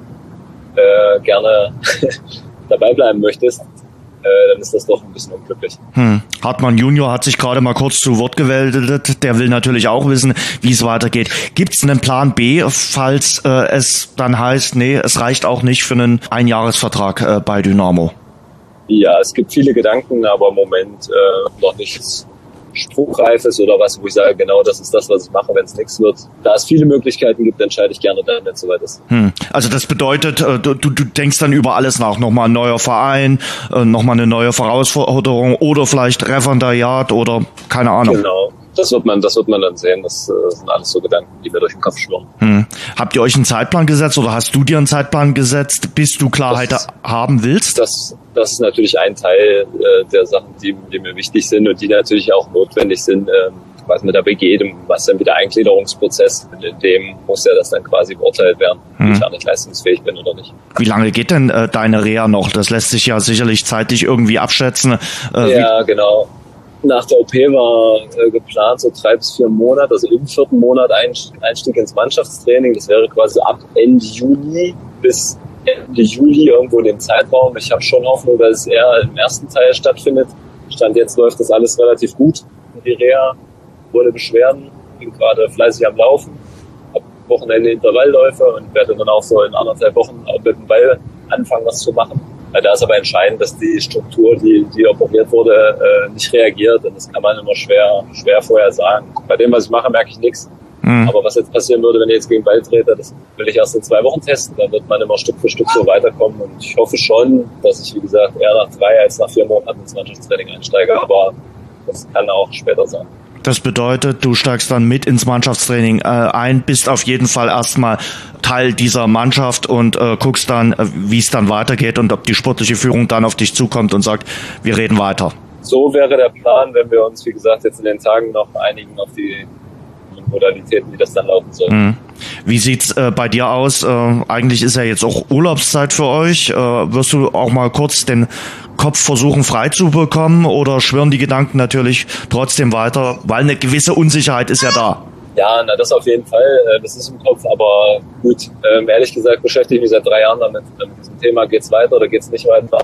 äh, gerne dabei bleiben möchtest, äh, dann ist das doch ein bisschen unglücklich. Hm. Hartmann Junior hat sich gerade mal kurz zu Wort gemeldet. Der will natürlich auch wissen, wie es weitergeht. Gibt es einen Plan B, falls äh, es dann heißt, nee, es reicht auch nicht für einen Einjahresvertrag äh, bei Dynamo? Ja, es gibt viele Gedanken, aber im Moment äh, noch nichts Spruchreifes oder was, wo ich sage, genau das ist das, was ich mache, wenn es nichts wird. Da es viele Möglichkeiten gibt, entscheide ich gerne dann, wenn es soweit ist. Hm. Also das bedeutet, äh, du, du denkst dann über alles nach. Nochmal ein neuer Verein, äh, nochmal eine neue Herausforderung oder vielleicht Referendariat oder keine Ahnung. Genau. Das wird man, das wird man dann sehen. Das äh, sind alles so Gedanken, die mir durch den Kopf schwirren. Hm. Habt ihr euch einen Zeitplan gesetzt oder hast du dir einen Zeitplan gesetzt, bis du Klarheit das, haben willst? Das, das ist natürlich ein Teil äh, der Sachen, die, die mir wichtig sind und die natürlich auch notwendig sind, äh, was mit der B G, was dann wieder Eingliederungsprozess, in dem muss ja das dann quasi beurteilt werden, hm. ob ich auch nicht leistungsfähig bin oder nicht. Wie lange geht denn äh, deine Reha noch? Das lässt sich ja sicherlich zeitlich irgendwie abschätzen. Äh, ja, genau. Nach der O P war äh, geplant so drei bis vier Monate, also im vierten Monat Einstieg ins Mannschaftstraining. Das wäre quasi ab Ende Juni bis Ende Juli irgendwo in dem Zeitraum. Ich habe schon Hoffnung, dass es eher im ersten Teil stattfindet. Stand jetzt läuft das alles relativ gut. Die Reha ohne Beschwerden. Bin gerade fleißig am Laufen. Habe Wochenende Intervallläufe und werde dann auch so in anderthalb Wochen auch mit dem Ball anfangen, was zu machen. Da ist aber entscheidend, dass die Struktur, die, die operiert wurde, äh, nicht reagiert. Und das kann man immer schwer, schwer vorher sagen. Bei dem, was ich mache, merke ich nichts. Mhm. Aber was jetzt passieren würde, wenn ich jetzt gegen Ball trete, das will ich erst in zwei Wochen testen. Dann wird man immer Stück für Stück so weiterkommen. Und ich hoffe schon, dass ich, wie gesagt, eher nach drei als nach vier Monaten ins Mannschaftstraining einsteige. Aber das kann auch später sein. Das bedeutet, du steigst dann mit ins Mannschaftstraining äh, ein, bist auf jeden Fall erstmal Teil dieser Mannschaft und äh, guckst dann, äh, wie es dann weitergeht und ob die sportliche Führung dann auf dich zukommt und sagt, wir reden weiter. So wäre der Plan, wenn wir uns, wie gesagt, jetzt in den Tagen noch einigen auf die Modalitäten, wie das dann laufen soll. Mhm. Wie sieht's äh, bei dir aus? Äh, eigentlich ist ja jetzt auch Urlaubszeit für euch. Äh, wirst du auch mal kurz den Kopf versuchen frei zu bekommen oder schwirren die Gedanken natürlich trotzdem weiter, weil eine gewisse Unsicherheit ist ja da? Ja, na das auf jeden Fall, das ist im Kopf, aber gut, ähm, ehrlich gesagt beschäftige ich mich seit drei Jahren damit, mit diesem Thema, geht's weiter oder geht's nicht weiter?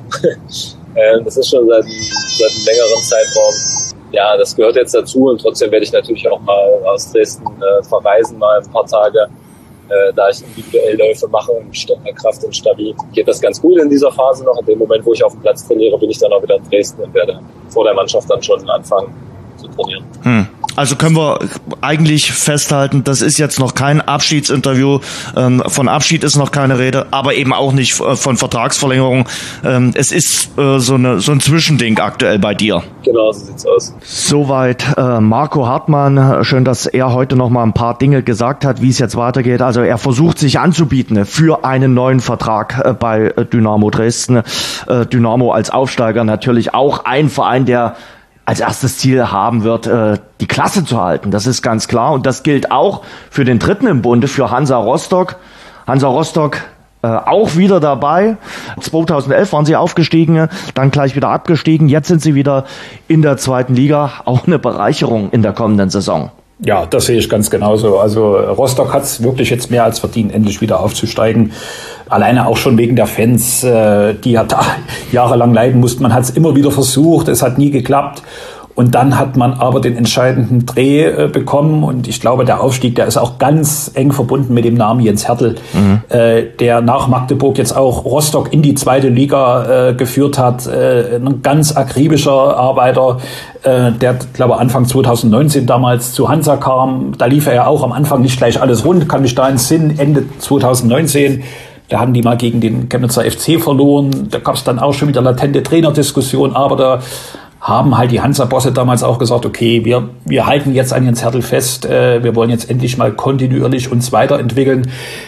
ähm, das ist schon seit, seit einem längeren Zeitraum. Ja, das gehört jetzt dazu und trotzdem werde ich natürlich auch mal aus Dresden äh, verreisen, mal ein paar Tage, äh, da ich individuell Läufe mache und Kraft und Stabil. Geht das ganz gut in dieser Phase noch. In dem Moment, wo ich auf dem Platz trainiere, bin ich dann auch wieder in Dresden und werde vor der Mannschaft dann schon anfangen zu trainieren. Hm. Also können wir eigentlich festhalten, das ist jetzt noch kein Abschiedsinterview, ähm, von Abschied ist noch keine Rede, aber eben auch nicht von Vertragsverlängerung. Ähm, es ist äh, so, eine, so ein Zwischending aktuell bei dir. Genau, so sieht's aus. Soweit äh, Marco Hartmann. Schön, dass er heute noch mal ein paar Dinge gesagt hat, wie es jetzt weitergeht. Also er versucht sich anzubieten für einen neuen Vertrag äh, bei Dynamo Dresden. Äh, Dynamo als Aufsteiger natürlich auch ein Verein, der als erstes Ziel haben wird, die Klasse zu halten. Das ist ganz klar. Und das gilt auch für den Dritten im Bunde, für Hansa Rostock. Hansa Rostock äh, auch wieder dabei. zweitausendelf waren sie aufgestiegen, dann gleich wieder abgestiegen. Jetzt sind sie wieder in der zweiten Liga. Auch eine Bereicherung in der kommenden Saison. Ja, das sehe ich ganz genauso. Also Rostock hat es wirklich jetzt mehr als verdient, endlich wieder aufzusteigen. Alleine auch schon wegen der Fans, die ja da jahrelang leiden mussten. Man hat es immer wieder versucht, es hat nie geklappt. Und dann hat man aber den entscheidenden Dreh äh, bekommen. Und ich glaube, der Aufstieg, der ist auch ganz eng verbunden mit dem Namen Jens Hertel, mhm. äh, der nach Magdeburg jetzt auch Rostock in die zweite Liga äh, geführt hat. Äh, ein ganz akribischer Arbeiter, äh, der, glaube ich, Anfang zweitausendneunzehn damals zu Hansa kam. Da lief er ja auch am Anfang nicht gleich alles rund, kann mich da in Sinn, Ende zweitausendneunzehn. Da haben die mal gegen den Chemnitzer F C verloren. Da gab es dann auch schon wieder latente Trainerdiskussion, aber da haben halt die Hansa-Bosse damals auch gesagt, okay, wir wir halten jetzt an Jens Hertel fest, äh, wir wollen jetzt endlich mal kontinuierlich uns weiterentwickeln.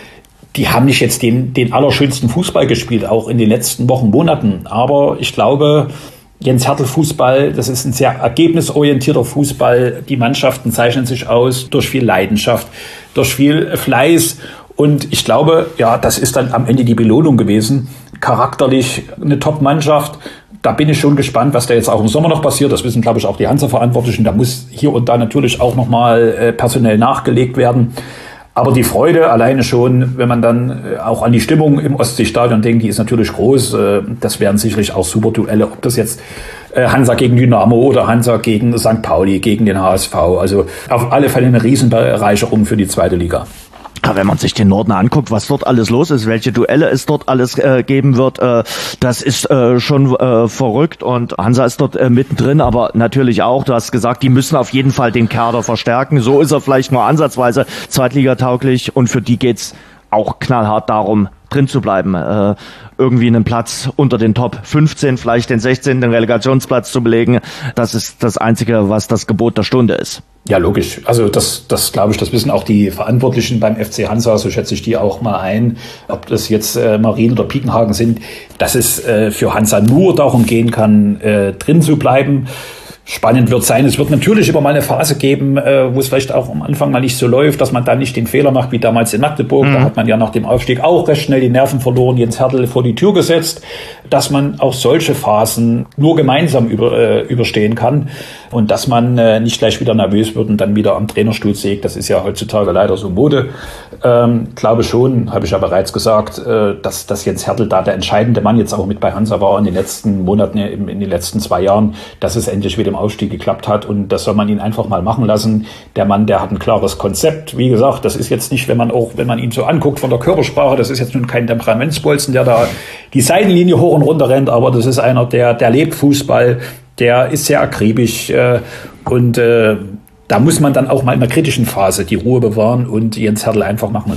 Die haben nicht jetzt den den allerschönsten Fußball gespielt, auch in den letzten Wochen, Monaten. Aber ich glaube, Jens Hertel Fußball, das ist ein sehr ergebnisorientierter Fußball. Die Mannschaften zeichnen sich aus durch viel Leidenschaft, durch viel Fleiß. Und ich glaube, ja, das ist dann am Ende die Belohnung gewesen. Charakterlich eine Top-Mannschaft. Da bin ich schon gespannt, was da jetzt auch im Sommer noch passiert. Das wissen, glaube ich, auch die Hansa-Verantwortlichen. Da muss hier und da natürlich auch nochmal äh, personell nachgelegt werden. Aber die Freude alleine schon, wenn man dann äh, auch an die Stimmung im Ostseestadion denkt, die ist natürlich groß. Äh, das wären sicherlich auch super Duelle, ob das jetzt äh, Hansa gegen Dynamo oder Hansa gegen Sankt Pauli, gegen den H S V. Also auf alle Fälle eine Riesenbereicherung für die zweite Liga. Ja, wenn man sich den Norden anguckt, was dort alles los ist, welche Duelle es dort alles äh, geben wird, äh, das ist äh, schon äh, verrückt und Hansa ist dort äh, mittendrin, aber natürlich auch, du hast gesagt, die müssen auf jeden Fall den Kader verstärken, so ist er vielleicht nur ansatzweise zweitligatauglich und für die geht's auch knallhart darum, drin zu bleiben, äh, irgendwie einen Platz unter den Top fünfzehn, vielleicht den sechzehnten den Relegationsplatz zu belegen, das ist das Einzige, was das Gebot der Stunde ist. Ja, logisch. Also das, das glaube ich, das wissen auch die Verantwortlichen beim F C Hansa, so schätze ich die auch mal ein, ob das jetzt äh, Marien oder Piekenhagen sind, dass es äh, für Hansa nur darum gehen kann, äh, drin zu bleiben. Spannend wird sein. Es wird natürlich immer mal eine Phase geben, äh, wo es vielleicht auch am Anfang mal nicht so läuft, dass man dann nicht den Fehler macht wie damals in Magdeburg. Mhm. Da hat man ja nach dem Aufstieg auch recht schnell die Nerven verloren, Jens Hertel vor die Tür gesetzt, dass man auch solche Phasen nur gemeinsam über, äh, überstehen kann und dass man äh, nicht gleich wieder nervös wird und dann wieder am Trainerstuhl sägt. Das ist ja heutzutage leider so Mode. Ähm, glaube schon, habe ich ja bereits gesagt, äh, dass, dass Jens Hertel da der entscheidende Mann jetzt auch mit bei Hansa war in den letzten Monaten, in, in den letzten zwei Jahren, dass es endlich wieder im Aufstieg geklappt hat und das soll man ihn einfach mal machen lassen. Der Mann, der hat ein klares Konzept. Wie gesagt, das ist jetzt nicht, wenn man auch, wenn man ihn so anguckt von der Körpersprache, das ist jetzt nun kein Temperamentsbolzen, der da die Seitenlinie hoch und runter rennt, aber das ist einer, der, der lebt Fußball, der ist sehr akribisch äh, und äh, da muss man dann auch mal in der kritischen Phase die Ruhe bewahren und Jens Hertel einfach machen lassen.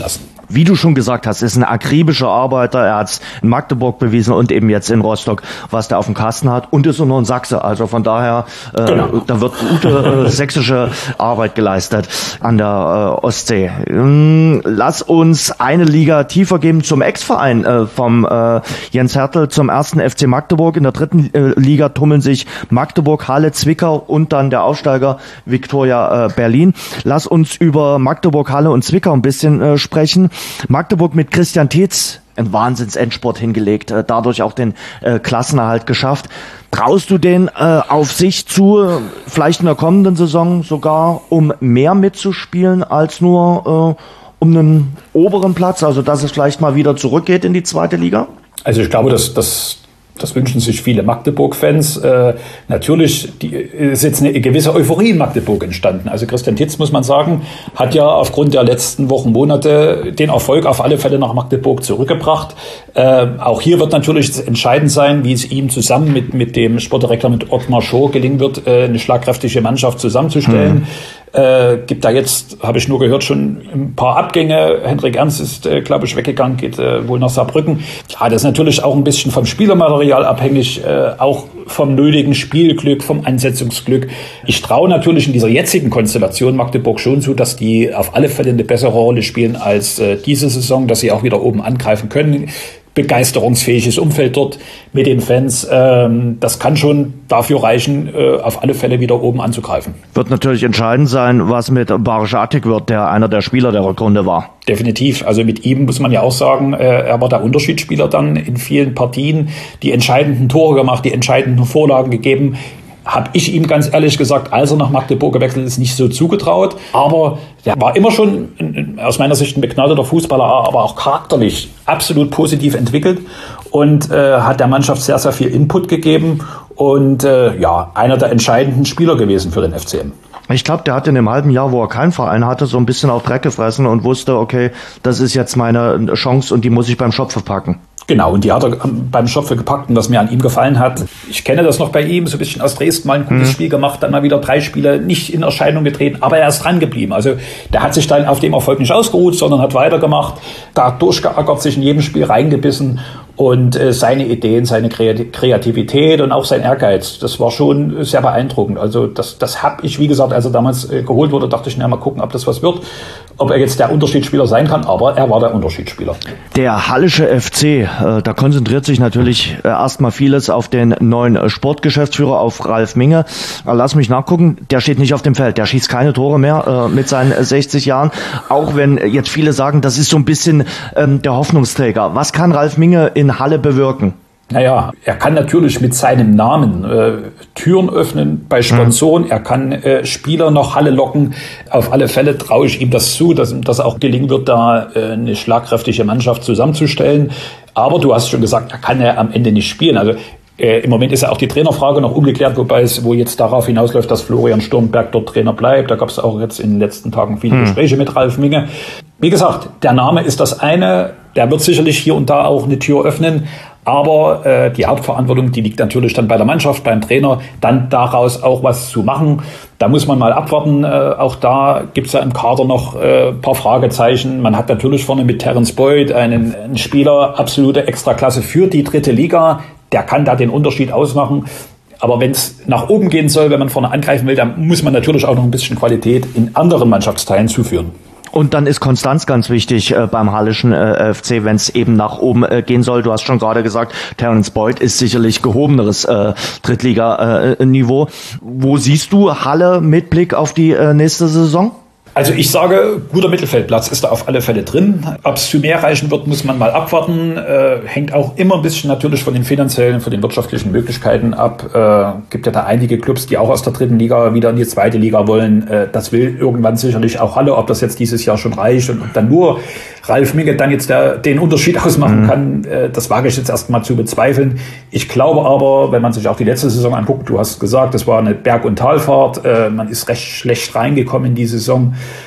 wie du schon gesagt hast, ist ein akribischer Arbeiter. Er hat es in Magdeburg bewiesen und eben jetzt in Rostock, was der auf dem Kasten hat. Und ist auch noch ein Sachse. Also von daher, äh, genau. da wird gute äh, sächsische Arbeit geleistet an der äh, Ostsee. Ähm, lass uns eine Liga tiefer geben zum Ex-Verein äh, vom äh, Jens Hertel, zum ersten F C Magdeburg. In der dritten äh, Liga tummeln sich Magdeburg, Halle, Zwickau und dann der Aufsteiger Viktoria äh, Berlin. Lass uns über Magdeburg, Halle und Zwickau ein bisschen äh, sprechen. Magdeburg mit Christian Tietz einen Wahnsinns-Endspurt hingelegt, äh, dadurch auch den äh, Klassenerhalt geschafft. Traust du den äh, auf sich zu, vielleicht in der kommenden Saison sogar, um mehr mitzuspielen als nur äh, um einen oberen Platz, also dass es vielleicht mal wieder zurückgeht in die zweite Liga? Also ich glaube, dass das Das wünschen sich viele Magdeburg-Fans. Äh, natürlich die, ist jetzt eine gewisse Euphorie in Magdeburg entstanden. Also Christian Tietz, muss man sagen, hat ja aufgrund der letzten Wochen, Monate den Erfolg auf alle Fälle nach Magdeburg zurückgebracht. Äh, auch hier wird natürlich entscheidend sein, wie es ihm zusammen mit, mit dem Sportdirektor, mit Ottmar Schor, gelingen wird, äh, eine schlagkräftige Mannschaft zusammenzustellen. Mhm. Äh, gibt da jetzt, habe ich nur gehört, schon ein paar Abgänge. Hendrik Ernst ist, äh, glaube ich, weggegangen, geht äh, wohl nach Saarbrücken. Ja, das ist natürlich auch ein bisschen vom Spielermaterial abhängig, äh, auch vom nötigen Spielglück, vom Ansetzungsglück. Ich traue natürlich in dieser jetzigen Konstellation Magdeburg schon zu, dass die auf alle Fälle eine bessere Rolle spielen als äh, diese Saison, dass sie auch wieder oben angreifen können. Begeisterungsfähiges Umfeld dort mit den Fans. Ähm, das kann schon dafür reichen, äh, auf alle Fälle wieder oben anzugreifen. Wird natürlich entscheidend sein, was mit Barisch Atik wird, der einer der Spieler der Rückrunde war. Definitiv. Also mit ihm muss man ja auch sagen, äh, er war der Unterschiedsspieler dann in vielen Partien, die entscheidenden Tore gemacht, die entscheidenden Vorlagen gegeben. Habe ich ihm ganz ehrlich gesagt, als er nach Magdeburg gewechselt ist, nicht so zugetraut. Aber der war immer schon ein, aus meiner Sicht ein begnadeter Fußballer, aber auch charakterlich absolut positiv entwickelt und äh, hat der Mannschaft sehr, sehr viel Input gegeben und äh, ja, einer der entscheidenden Spieler gewesen für den F C M. Ich glaube, der hat in dem halben Jahr, wo er keinen Verein hatte, so ein bisschen auf Dreck gefressen und wusste, okay, das ist jetzt meine Chance und die muss ich beim Schopfe packen. Genau, und die hat er beim Schopfe gepackt und was mir an ihm gefallen hat, ich kenne das noch bei ihm, so ein bisschen aus Dresden mal ein gutes mhm. Spiel gemacht, dann mal wieder drei Spiele nicht in Erscheinung getreten, aber er ist dran geblieben. Also der hat sich dann auf dem Erfolg nicht ausgeruht, sondern hat weitergemacht, da durchgeackert, sich in jedem Spiel reingebissen und äh, seine Ideen, seine Kreativität und auch sein Ehrgeiz, das war schon sehr beeindruckend. Also das, das habe ich, wie gesagt, als er damals äh, geholt wurde, dachte ich, na, mal gucken, ob das was wird, ob er jetzt der Unterschiedsspieler sein kann, aber er war der Unterschiedsspieler. Der Hallische F C, äh, da konzentriert sich natürlich äh, erstmal vieles auf den neuen äh, Sportgeschäftsführer, auf Ralf Minge. Äh, lass mich nachgucken, der steht nicht auf dem Feld, der schießt keine Tore mehr äh, mit seinen äh, sechzig Jahren, auch wenn äh, jetzt viele sagen, das ist so ein bisschen ähm, der Hoffnungsträger. Was kann Ralf Minge in Halle bewirken? Naja, er kann natürlich mit seinem Namen äh, Türen öffnen bei Sponsoren. Mhm. Er kann äh, Spieler nach Halle locken. Auf alle Fälle traue ich ihm das zu, dass das auch gelingen wird, da äh, eine schlagkräftige Mannschaft zusammenzustellen. Aber du hast schon gesagt, er kann ja am Ende nicht spielen. Also äh, im Moment ist ja auch die Trainerfrage noch ungeklärt, wobei es wo jetzt darauf hinausläuft, dass Florian Sturmberg dort Trainer bleibt. Da gab es auch jetzt in den letzten Tagen viele mhm. Gespräche mit Ralf Minge. Wie gesagt, der Name ist das eine. Der wird sicherlich hier und da auch eine Tür öffnen. Aber äh, die Hauptverantwortung, die liegt natürlich dann bei der Mannschaft, beim Trainer, dann daraus auch was zu machen. Da muss man mal abwarten. Äh, auch da gibt's ja im Kader noch äh, ein paar Fragezeichen. Man hat natürlich vorne mit Terence Boyd einen, einen Spieler, absolute Extraklasse für die dritte Liga. Der kann da den Unterschied ausmachen. Aber wenn es nach oben gehen soll, wenn man vorne angreifen will, dann muss man natürlich auch noch ein bisschen Qualität in anderen Mannschaftsteilen zuführen. Und dann ist Konstanz ganz wichtig äh, beim Hallischen äh, F C, wenn es eben nach oben äh, gehen soll. Du hast schon gerade gesagt, Terence Boyd ist sicherlich gehobeneres äh, Drittliga-Niveau. Äh, Wo siehst du Halle mit Blick auf die äh, nächste Saison? Also ich sage, guter Mittelfeldplatz ist da auf alle Fälle drin. Ob es zu mehr reichen wird, muss man mal abwarten. Äh, hängt auch immer ein bisschen natürlich von den finanziellen, von den wirtschaftlichen Möglichkeiten ab. Äh, gibt ja da einige Clubs, die auch aus der dritten Liga wieder in die zweite Liga wollen. Äh, das will irgendwann sicherlich auch Halle, ob das jetzt dieses Jahr schon reicht und ob dann nur Ralf Minge dann jetzt der, den Unterschied ausmachen mhm. kann. Äh, das wage ich jetzt erstmal zu bezweifeln. Ich glaube aber, wenn man sich auch die letzte Saison anguckt, du hast gesagt, es war eine Berg- und Talfahrt. Äh, man ist recht schlecht reingekommen in die Saison.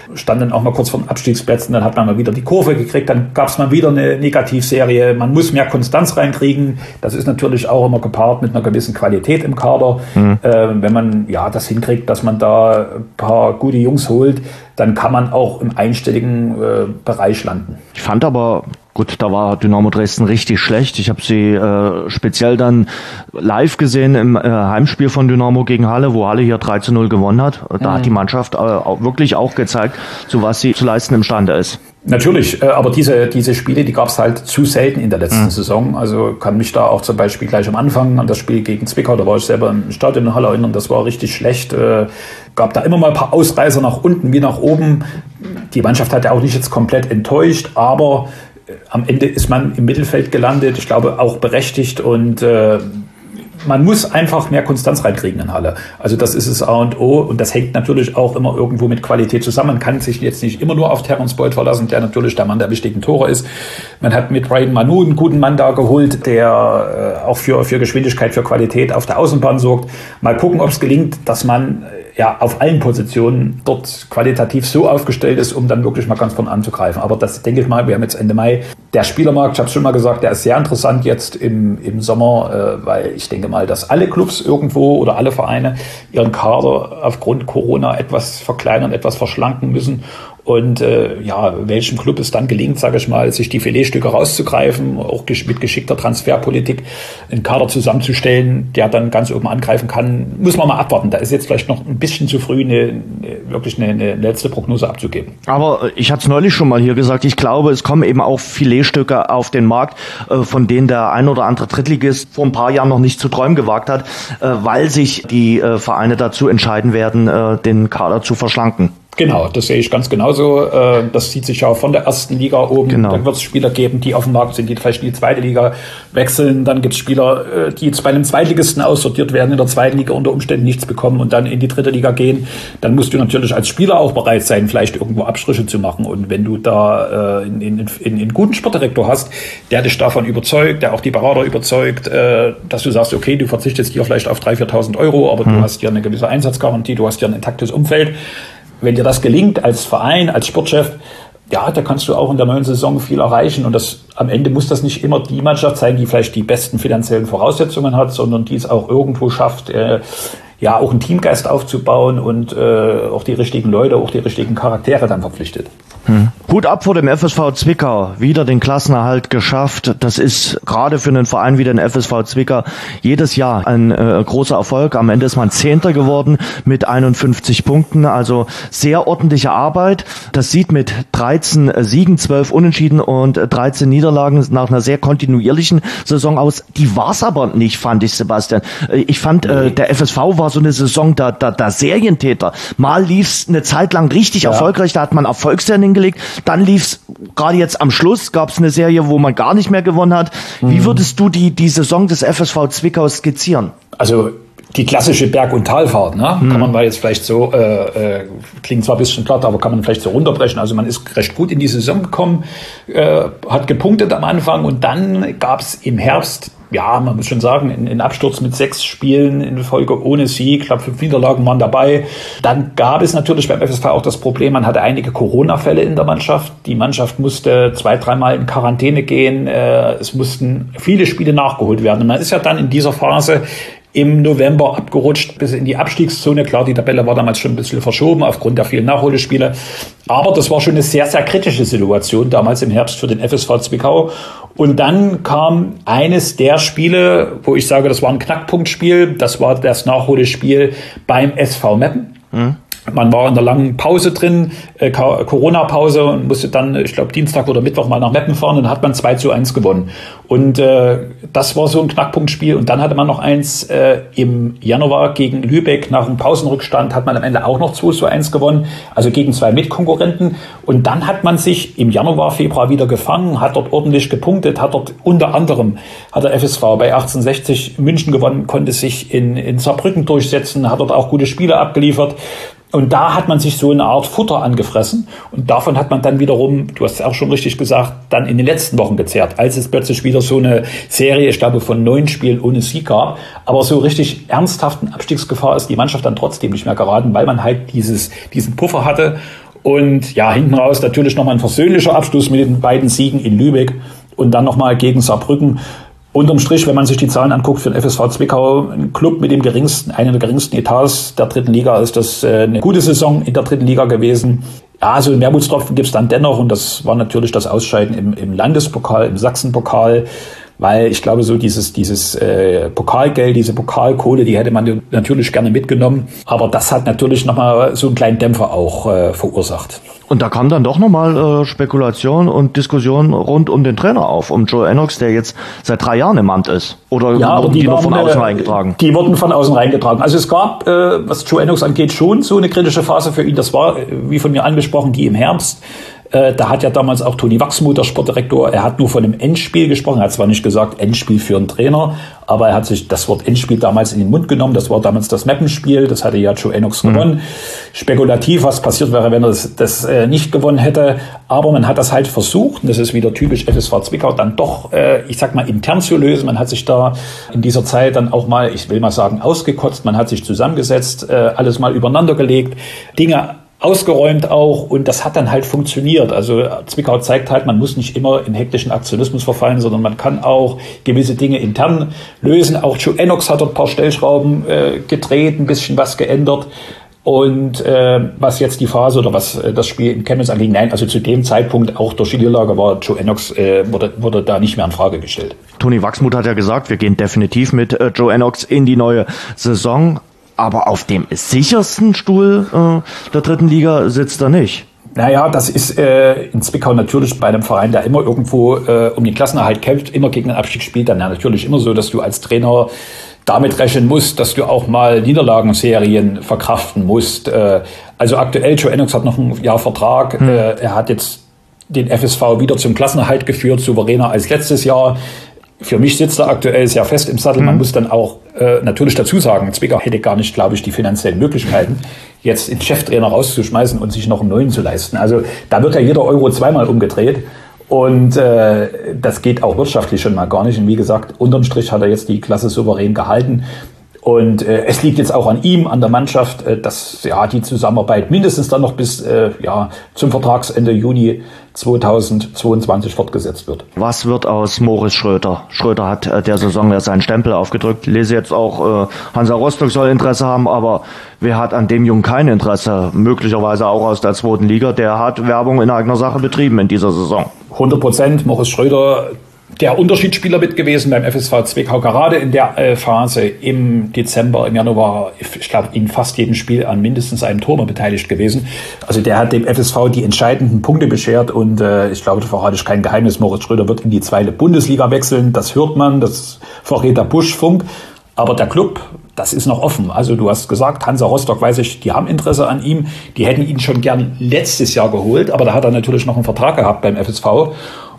stand dann auch mal kurz vor den Abstiegsplätzen, dann hat man mal wieder die Kurve gekriegt, dann gab es mal wieder eine Negativserie. Man muss mehr Konstanz reinkriegen. Das ist natürlich auch immer gepaart mit einer gewissen Qualität im Kader. Mhm. Äh, wenn man ja das hinkriegt, dass man da ein paar gute Jungs holt, dann kann man auch im einstelligen äh, Bereich landen. Ich fand aber, gut, da war Dynamo Dresden richtig schlecht. Ich habe sie äh, speziell dann live gesehen im äh, Heimspiel von Dynamo gegen Halle, wo Halle hier drei zu null gewonnen hat. Da mhm. hat die Mannschaft äh, auch wirklich auch gezeigt, zu was sie zu leisten imstande ist. Natürlich, äh, aber diese diese Spiele, die gab es halt zu selten in der letzten mhm. Saison. Also kann mich da auch zum Beispiel gleich am Anfang an das Spiel gegen Zwickau, da war ich selber im Stadion in Halle erinnern, das war richtig schlecht. Äh, gab da immer mal ein paar Ausreißer nach unten wie nach oben. Die Mannschaft hat ja auch nicht jetzt komplett enttäuscht, aber äh, am Ende ist man im Mittelfeld gelandet. Ich glaube auch berechtigt und äh, man muss einfach mehr Konstanz reinkriegen in Halle. Also das ist das A und O und das hängt natürlich auch immer irgendwo mit Qualität zusammen. Man kann sich jetzt nicht immer nur auf Terence Boyd verlassen, der natürlich der Mann der wichtigen Tore ist. Man hat mit Ryan Manu einen guten Mann da geholt, der äh, auch für, für Geschwindigkeit, für Qualität auf der Außenbahn sorgt. Mal gucken, ob es gelingt, dass man äh, ja auf allen Positionen dort qualitativ so aufgestellt ist, um dann wirklich mal ganz vorne anzugreifen. Aber das denke ich mal, wir haben jetzt Ende Mai. Der Spielermarkt, ich habe es schon mal gesagt, der ist sehr interessant jetzt im, im Sommer, äh, weil ich denke mal, dass alle Clubs irgendwo oder alle Vereine ihren Kader aufgrund Corona etwas verkleinern, etwas verschlanken müssen. Und äh, ja, welchem Club es dann gelingt, sage ich mal, sich die Filetstücke rauszugreifen, auch gesch- mit geschickter Transferpolitik einen Kader zusammenzustellen, der dann ganz oben angreifen kann, muss man mal abwarten. Da ist jetzt vielleicht noch ein bisschen zu früh, eine, eine, wirklich eine, eine letzte Prognose abzugeben. Aber ich hatte es neulich schon mal hier gesagt, ich glaube, es kommen eben auch Filetstücke auf den Markt, äh, von denen der ein oder andere Drittligist vor ein paar Jahren noch nicht zu träumen gewagt hat, äh, weil sich die äh, Vereine dazu entscheiden werden, äh, den Kader zu verschlanken. Genau, das sehe ich ganz genauso. Das zieht sich ja von der ersten Liga oben. Genau. Dann wird es Spieler geben, die auf dem Markt sind, die vielleicht in die zweite Liga wechseln. Dann gibt es Spieler, die jetzt bei einem Zweitligisten aussortiert werden, in der zweiten Liga unter Umständen nichts bekommen und dann in die dritte Liga gehen. Dann musst du natürlich als Spieler auch bereit sein, vielleicht irgendwo Abstriche zu machen. Und wenn du da in, in, in, in guten Sportdirektor hast, der dich davon überzeugt, der auch die Berater überzeugt, dass du sagst, okay, du verzichtest hier vielleicht auf dreitausend, viertausend Euro, aber hm. du hast hier eine gewisse Einsatzgarantie, du hast hier ein intaktes Umfeld. Wenn dir das gelingt als Verein, als Sportchef, ja, da kannst du auch in der neuen Saison viel erreichen. Und das am Ende muss das nicht immer die Mannschaft sein, die vielleicht die besten finanziellen Voraussetzungen hat, sondern die es auch irgendwo schafft, äh, ja, auch einen Teamgeist aufzubauen und äh, auch die richtigen Leute, auch die richtigen Charaktere dann verpflichtet. Hm. Hut ab vor dem F S V Zwickau, wieder den Klassenerhalt geschafft. Das ist gerade für einen Verein wie den F S V Zwickau jedes Jahr ein äh, großer Erfolg. Am Ende ist man Zehnter geworden mit einundfünfzig Punkten, also sehr ordentliche Arbeit. Das sieht mit dreizehn Siegen, zwölf Unentschieden und dreizehn Niederlagen nach einer sehr kontinuierlichen Saison aus. Die war's aber nicht, fand ich, Sebastian. Ich fand, äh, der F S V war so eine Saison der, der, der Serientäter. Mal lief's eine Zeit lang richtig ja. erfolgreich, da hat man Erfolgsserien gelegt. Dann lief's gerade jetzt am Schluss, gab's eine Serie, wo man gar nicht mehr gewonnen hat. Mhm. Wie würdest du die, die Saison des F S V Zwickau skizzieren? Also die klassische Berg- und Talfahrt, ne? Mhm. Kann man mal jetzt vielleicht so, äh, äh, klingt zwar ein bisschen platt, aber kann man vielleicht so runterbrechen. Also man ist recht gut in die Saison gekommen, äh, hat gepunktet am Anfang und dann gab's im Herbst, ja, man muss schon sagen, einen Absturz mit sechs Spielen in Folge ohne Sieg. Ich glaube, fünf Niederlagen waren dabei. Dann gab es natürlich beim F S V auch das Problem, man hatte einige Corona-Fälle in der Mannschaft. Die Mannschaft musste zwei, dreimal in Quarantäne gehen. Es mussten viele Spiele nachgeholt werden. Und man ist ja dann in dieser Phase im November abgerutscht bis in die Abstiegszone. Klar, die Tabelle war damals schon ein bisschen verschoben aufgrund der vielen Nachholspiele. Aber das war schon eine sehr, sehr kritische Situation damals im Herbst für den F S V Zwickau. Und dann kam eines der Spiele, wo ich sage, das war ein Knackpunktspiel. Das war das Nachholspiel beim S V Meppen. Mhm. Man war in der langen Pause drin, äh, Corona-Pause, und musste dann, ich glaube, Dienstag oder Mittwoch mal nach Meppen fahren und dann hat man zwei zu eins gewonnen. Und äh, das war so ein Knackpunktspiel. Und dann hatte man noch eins äh, im Januar gegen Lübeck. Nach einem Pausenrückstand hat man am Ende auch noch zwei zu eins gewonnen, also gegen zwei Mitkonkurrenten. Und dann hat man sich im Januar, Februar wieder gefangen, hat dort ordentlich gepunktet, hat dort unter anderem, hat der F S V bei achtzehnhundertsechzig München gewonnen, konnte sich in, in Saarbrücken durchsetzen, hat dort auch gute Spiele abgeliefert. Und da hat man sich so eine Art Futter angefressen und davon hat man dann wiederum, du hast es auch schon richtig gesagt, dann in den letzten Wochen gezehrt, als es plötzlich wieder so eine Serie, ich glaube, von neun Spielen ohne Sieg gab. Aber so richtig ernsthaften Abstiegsgefahr ist die Mannschaft dann trotzdem nicht mehr geraten, weil man halt dieses, diesen Puffer hatte. Und ja, hinten raus natürlich nochmal ein versöhnlicher Abschluss mit den beiden Siegen in Lübeck und dann nochmal gegen Saarbrücken. Unterm Strich, wenn man sich die Zahlen anguckt, für den F S V Zwickau, ein Club mit dem geringsten, einer der geringsten Etats der dritten Liga, ist das eine gute Saison in der dritten Liga gewesen. Ja, so einen Wermutstropfen gibt's dann dennoch, und das war natürlich das Ausscheiden im, im Landespokal, im Sachsenpokal, weil ich glaube, so dieses dieses äh, Pokalgeld, diese Pokalkohle, die hätte man natürlich gerne mitgenommen, aber das hat natürlich nochmal so einen kleinen Dämpfer auch äh, verursacht. Und da kam dann doch nochmal äh, Spekulation und Diskussion rund um den Trainer auf, um Joe Ennox, der jetzt seit drei Jahren im Amt ist. Oder ja, wurden die, die waren, nur von außen reingetragen? Die wurden von außen reingetragen. Also es gab, äh, was Joe Ennox angeht, schon so eine kritische Phase für ihn. Das war, wie von mir angesprochen, die im Herbst. Äh, da hat ja damals auch Toni Wachsmuth, der Sportdirektor, er hat nur von einem Endspiel gesprochen. Er hat zwar nicht gesagt Endspiel für einen Trainer, aber er hat sich das Wort Endspiel damals in den Mund genommen. Das war damals das Meppenspiel. Das hatte ja Joe Ennox mhm. gewonnen. Spekulativ, was passiert wäre, wenn er das, das äh, nicht gewonnen hätte. Aber man hat das halt versucht, und das ist wieder typisch F S V Zwickau, dann doch, äh, ich sag mal, intern zu lösen. Man hat sich da in dieser Zeit dann auch mal, ich will mal sagen, ausgekotzt. Man hat sich zusammengesetzt, äh, alles mal übereinander gelegt, Dinge ausgeräumt auch, und das hat dann halt funktioniert. Also Zwickau zeigt halt, man muss nicht immer in hektischen Aktionismus verfallen, sondern man kann auch gewisse Dinge intern lösen. Auch Joe Ennox hat dort ein paar Stellschrauben äh, gedreht, ein bisschen was geändert. Und äh, was jetzt die Phase oder was äh, das Spiel in Chemnitz anging, nein, also zu dem Zeitpunkt auch durch die Niederlage war Joe Ennox, äh, wurde, wurde da nicht mehr in Frage gestellt. Toni Wachsmuth hat ja gesagt, wir gehen definitiv mit äh, Joe Ennox in die neue Saison. Aber auf dem sichersten Stuhl äh, der dritten Liga sitzt er nicht. Naja, das ist äh, in Zwickau natürlich bei einem Verein, der immer irgendwo äh, um den Klassenerhalt kämpft, immer gegen den Abstieg spielt, dann ja natürlich immer so, dass du als Trainer damit rechnen musst, dass du auch mal Niederlagenserien verkraften musst. Äh, also aktuell, Joe Ennox hat noch ein Jahr Vertrag. Hm. Äh, er hat jetzt den F S V wieder zum Klassenerhalt geführt, souveräner als letztes Jahr. Für mich sitzt er aktuell sehr fest im Sattel. Man mhm. muss dann auch äh, natürlich dazu sagen, Zwickau hätte gar nicht, glaube ich, die finanziellen Möglichkeiten, jetzt den Cheftrainer rauszuschmeißen und sich noch einen neuen zu leisten. Also da wird ja jeder Euro zweimal umgedreht. Und äh, das geht auch wirtschaftlich schon mal gar nicht. Und wie gesagt, unterm Strich hat er jetzt die Klasse souverän gehalten. Und äh, es liegt jetzt auch an ihm, an der Mannschaft, äh, dass ja die Zusammenarbeit mindestens dann noch bis äh, ja zum Vertragsende Juni zweitausendzweiundzwanzig fortgesetzt wird. Was wird aus Moritz Schröter? Schröter hat äh, der Saison ja seinen Stempel aufgedrückt. Lese jetzt auch, äh, Hansa Rostock soll Interesse haben, aber wer hat an dem Jungen kein Interesse? Möglicherweise auch aus der zweiten Liga. Der hat Werbung in eigener Sache betrieben in dieser Saison. hundert Prozent. Moritz Schröter, der Unterschiedsspieler mit gewesen beim F S V Zwickau, gerade in der äh, Phase im Dezember, im Januar, ich glaube, in fast jedem Spiel an mindestens einem Tor beteiligt gewesen. Also der hat dem F S V die entscheidenden Punkte beschert, und äh, ich glaube, da verrate ich kein Geheimnis, Moritz Schröter wird in die zweite Bundesliga wechseln, das hört man, das verrät der Buschfunk, aber der Club, das ist noch offen. Also du hast gesagt, Hansa Rostock, weiß ich, die haben Interesse an ihm, die hätten ihn schon gern letztes Jahr geholt, aber da hat er natürlich noch einen Vertrag gehabt beim F S V.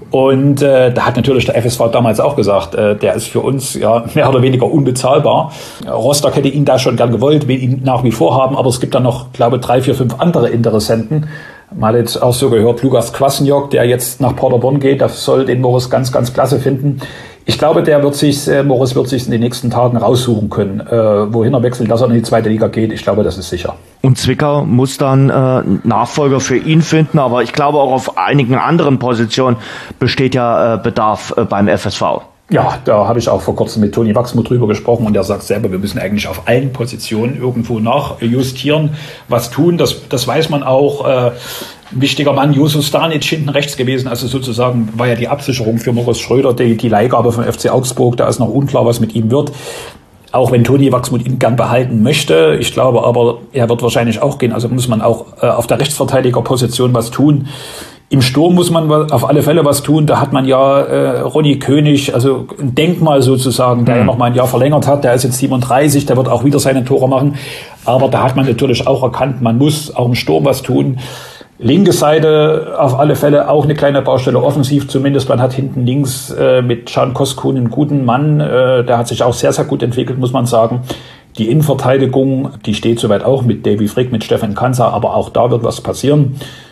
Und äh, da hat natürlich der F S V damals auch gesagt, äh, der ist für uns ja mehr oder weniger unbezahlbar. Rostock hätte ihn da schon gern gewollt, will ihn nach wie vor haben, aber es gibt dann noch, glaube drei, vier, fünf andere Interessenten. Mal jetzt auch so gehört, Lukas Kwasniok, der jetzt nach Paderborn geht, das soll den Moritz ganz, ganz klasse finden. Ich glaube, der wird sich, äh, Moritz wird sich in den nächsten Tagen raussuchen können, äh, wohin er wechselt, dass er in die zweite Liga geht. Ich glaube, das ist sicher. Und Zwickau muss dann äh, Nachfolger für ihn finden, aber ich glaube auch auf einigen anderen Positionen besteht ja äh, Bedarf äh, beim F S V. Ja, da habe ich auch vor kurzem mit Toni Wachsmuth drüber gesprochen, und der sagt selber, wir müssen eigentlich auf allen Positionen irgendwo nachjustieren, was tun. Das, das weiß man auch. Äh, Ein wichtiger Mann, Juso Stanic, hinten rechts gewesen. Also sozusagen war ja die Absicherung für Moritz Schröter, die, die Leihgabe vom F C Augsburg. Da ist noch unklar, was mit ihm wird. Auch wenn Toni Wachsmuth ihn gern behalten möchte. Ich glaube aber, er wird wahrscheinlich auch gehen. Also muss man auch äh, auf der Rechtsverteidigerposition was tun. Im Sturm muss man auf alle Fälle was tun. Da hat man ja äh, Ronny König, also ein Denkmal sozusagen, der mhm. ja noch mal ein Jahr verlängert hat. Der ist jetzt siebenunddreißig, der wird auch wieder seine Tore machen. Aber da hat man natürlich auch erkannt, man muss auch im Sturm was tun. Linke Seite auf alle Fälle auch eine kleine Baustelle, offensiv zumindest. Man hat hinten links äh, mit Can Koskun einen guten Mann, äh, der hat sich auch sehr, sehr gut entwickelt, muss man sagen. Die Innenverteidigung, die steht soweit auch mit Davy Frick, mit Stefan Kanza, aber auch da wird was passieren.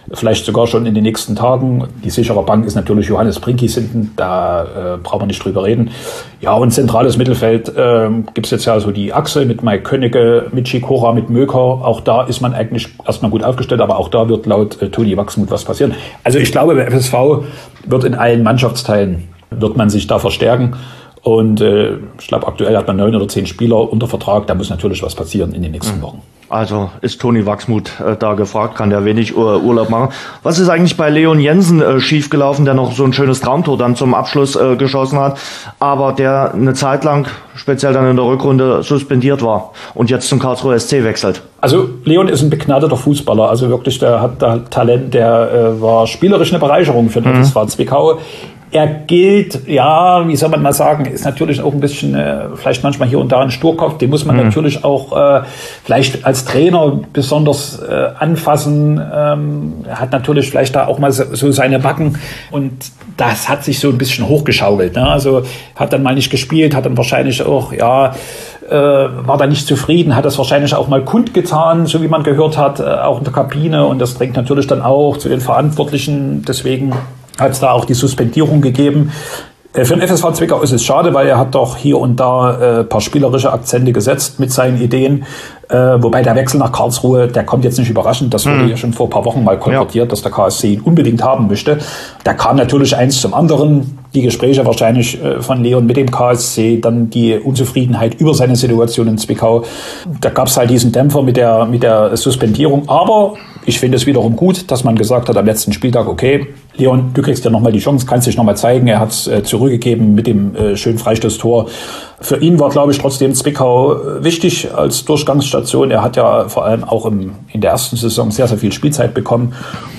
vielleicht sogar schon in den nächsten Tagen. Die sichere Bank ist natürlich Johannes Brinkis hinten, da äh, brauchen wir nicht drüber reden. Ja, und zentrales Mittelfeld äh, gibt es jetzt ja so die Achse mit Mike Könnecke, mit Schikora, mit Möker. Auch da ist man eigentlich erstmal gut aufgestellt, aber auch da wird laut äh, Toni Wachsmuth was passieren. Also ich glaube, der F S V wird in allen Mannschaftsteilen, wird man sich da verstärken. Und äh, ich glaube, aktuell hat man neun oder zehn Spieler unter Vertrag. Da muss natürlich was passieren in den nächsten Wochen. Also ist Toni Wachsmuth äh, da gefragt, kann der wenig Ur- Urlaub machen. Was ist eigentlich bei Leon Jensen äh, schiefgelaufen, der noch so ein schönes Traumtor dann zum Abschluss äh, geschossen hat, aber der eine Zeit lang, speziell dann in der Rückrunde, suspendiert war und jetzt zum Karlsruher S C wechselt? Also Leon ist ein begnadeter Fußballer, also wirklich, der hat da Talent, der äh, war spielerisch eine Bereicherung für den mhm. F S V Zwickau. Er gilt, ja, wie soll man mal sagen, ist natürlich auch ein bisschen, äh, vielleicht manchmal hier und da ein Sturkopf, den muss man mhm. natürlich auch äh, vielleicht als Trainer besonders äh, anfassen. Ähm, er hat natürlich vielleicht da auch mal so, so seine Backen und das hat sich so ein bisschen hochgeschaukelt. Ne? Also hat dann mal nicht gespielt, hat dann wahrscheinlich auch, ja, äh, war da nicht zufrieden, hat das wahrscheinlich auch mal kundgetan, so wie man gehört hat, äh, auch in der Kabine und das drängt natürlich dann auch zu den Verantwortlichen, deswegen hat es da auch die Suspendierung gegeben. Für den F S V Zwickau ist es schade, weil er hat doch hier und da äh, ein paar spielerische Akzente gesetzt mit seinen Ideen. Äh, wobei der Wechsel nach Karlsruhe, der kommt jetzt nicht überraschend. Das wurde mhm. ja schon vor ein paar Wochen mal kolportiert, ja. dass der K S C ihn unbedingt haben möchte. Da kam natürlich eins zum anderen. Die Gespräche wahrscheinlich äh, von Leon mit dem K S C, dann die Unzufriedenheit über seine Situation in Zwickau. Da gab es halt diesen Dämpfer mit der, mit der Suspendierung. Aber ich finde es wiederum gut, dass man gesagt hat am letzten Spieltag, okay, Leon, du kriegst ja nochmal die Chance, kannst dich nochmal zeigen. Er hat es äh, zurückgegeben mit dem äh, schönen Freistoßtor. Für ihn war, glaube ich, trotzdem Zwickau wichtig als Durchgangsstation. Er hat ja vor allem auch im, in der ersten Saison sehr, sehr viel Spielzeit bekommen.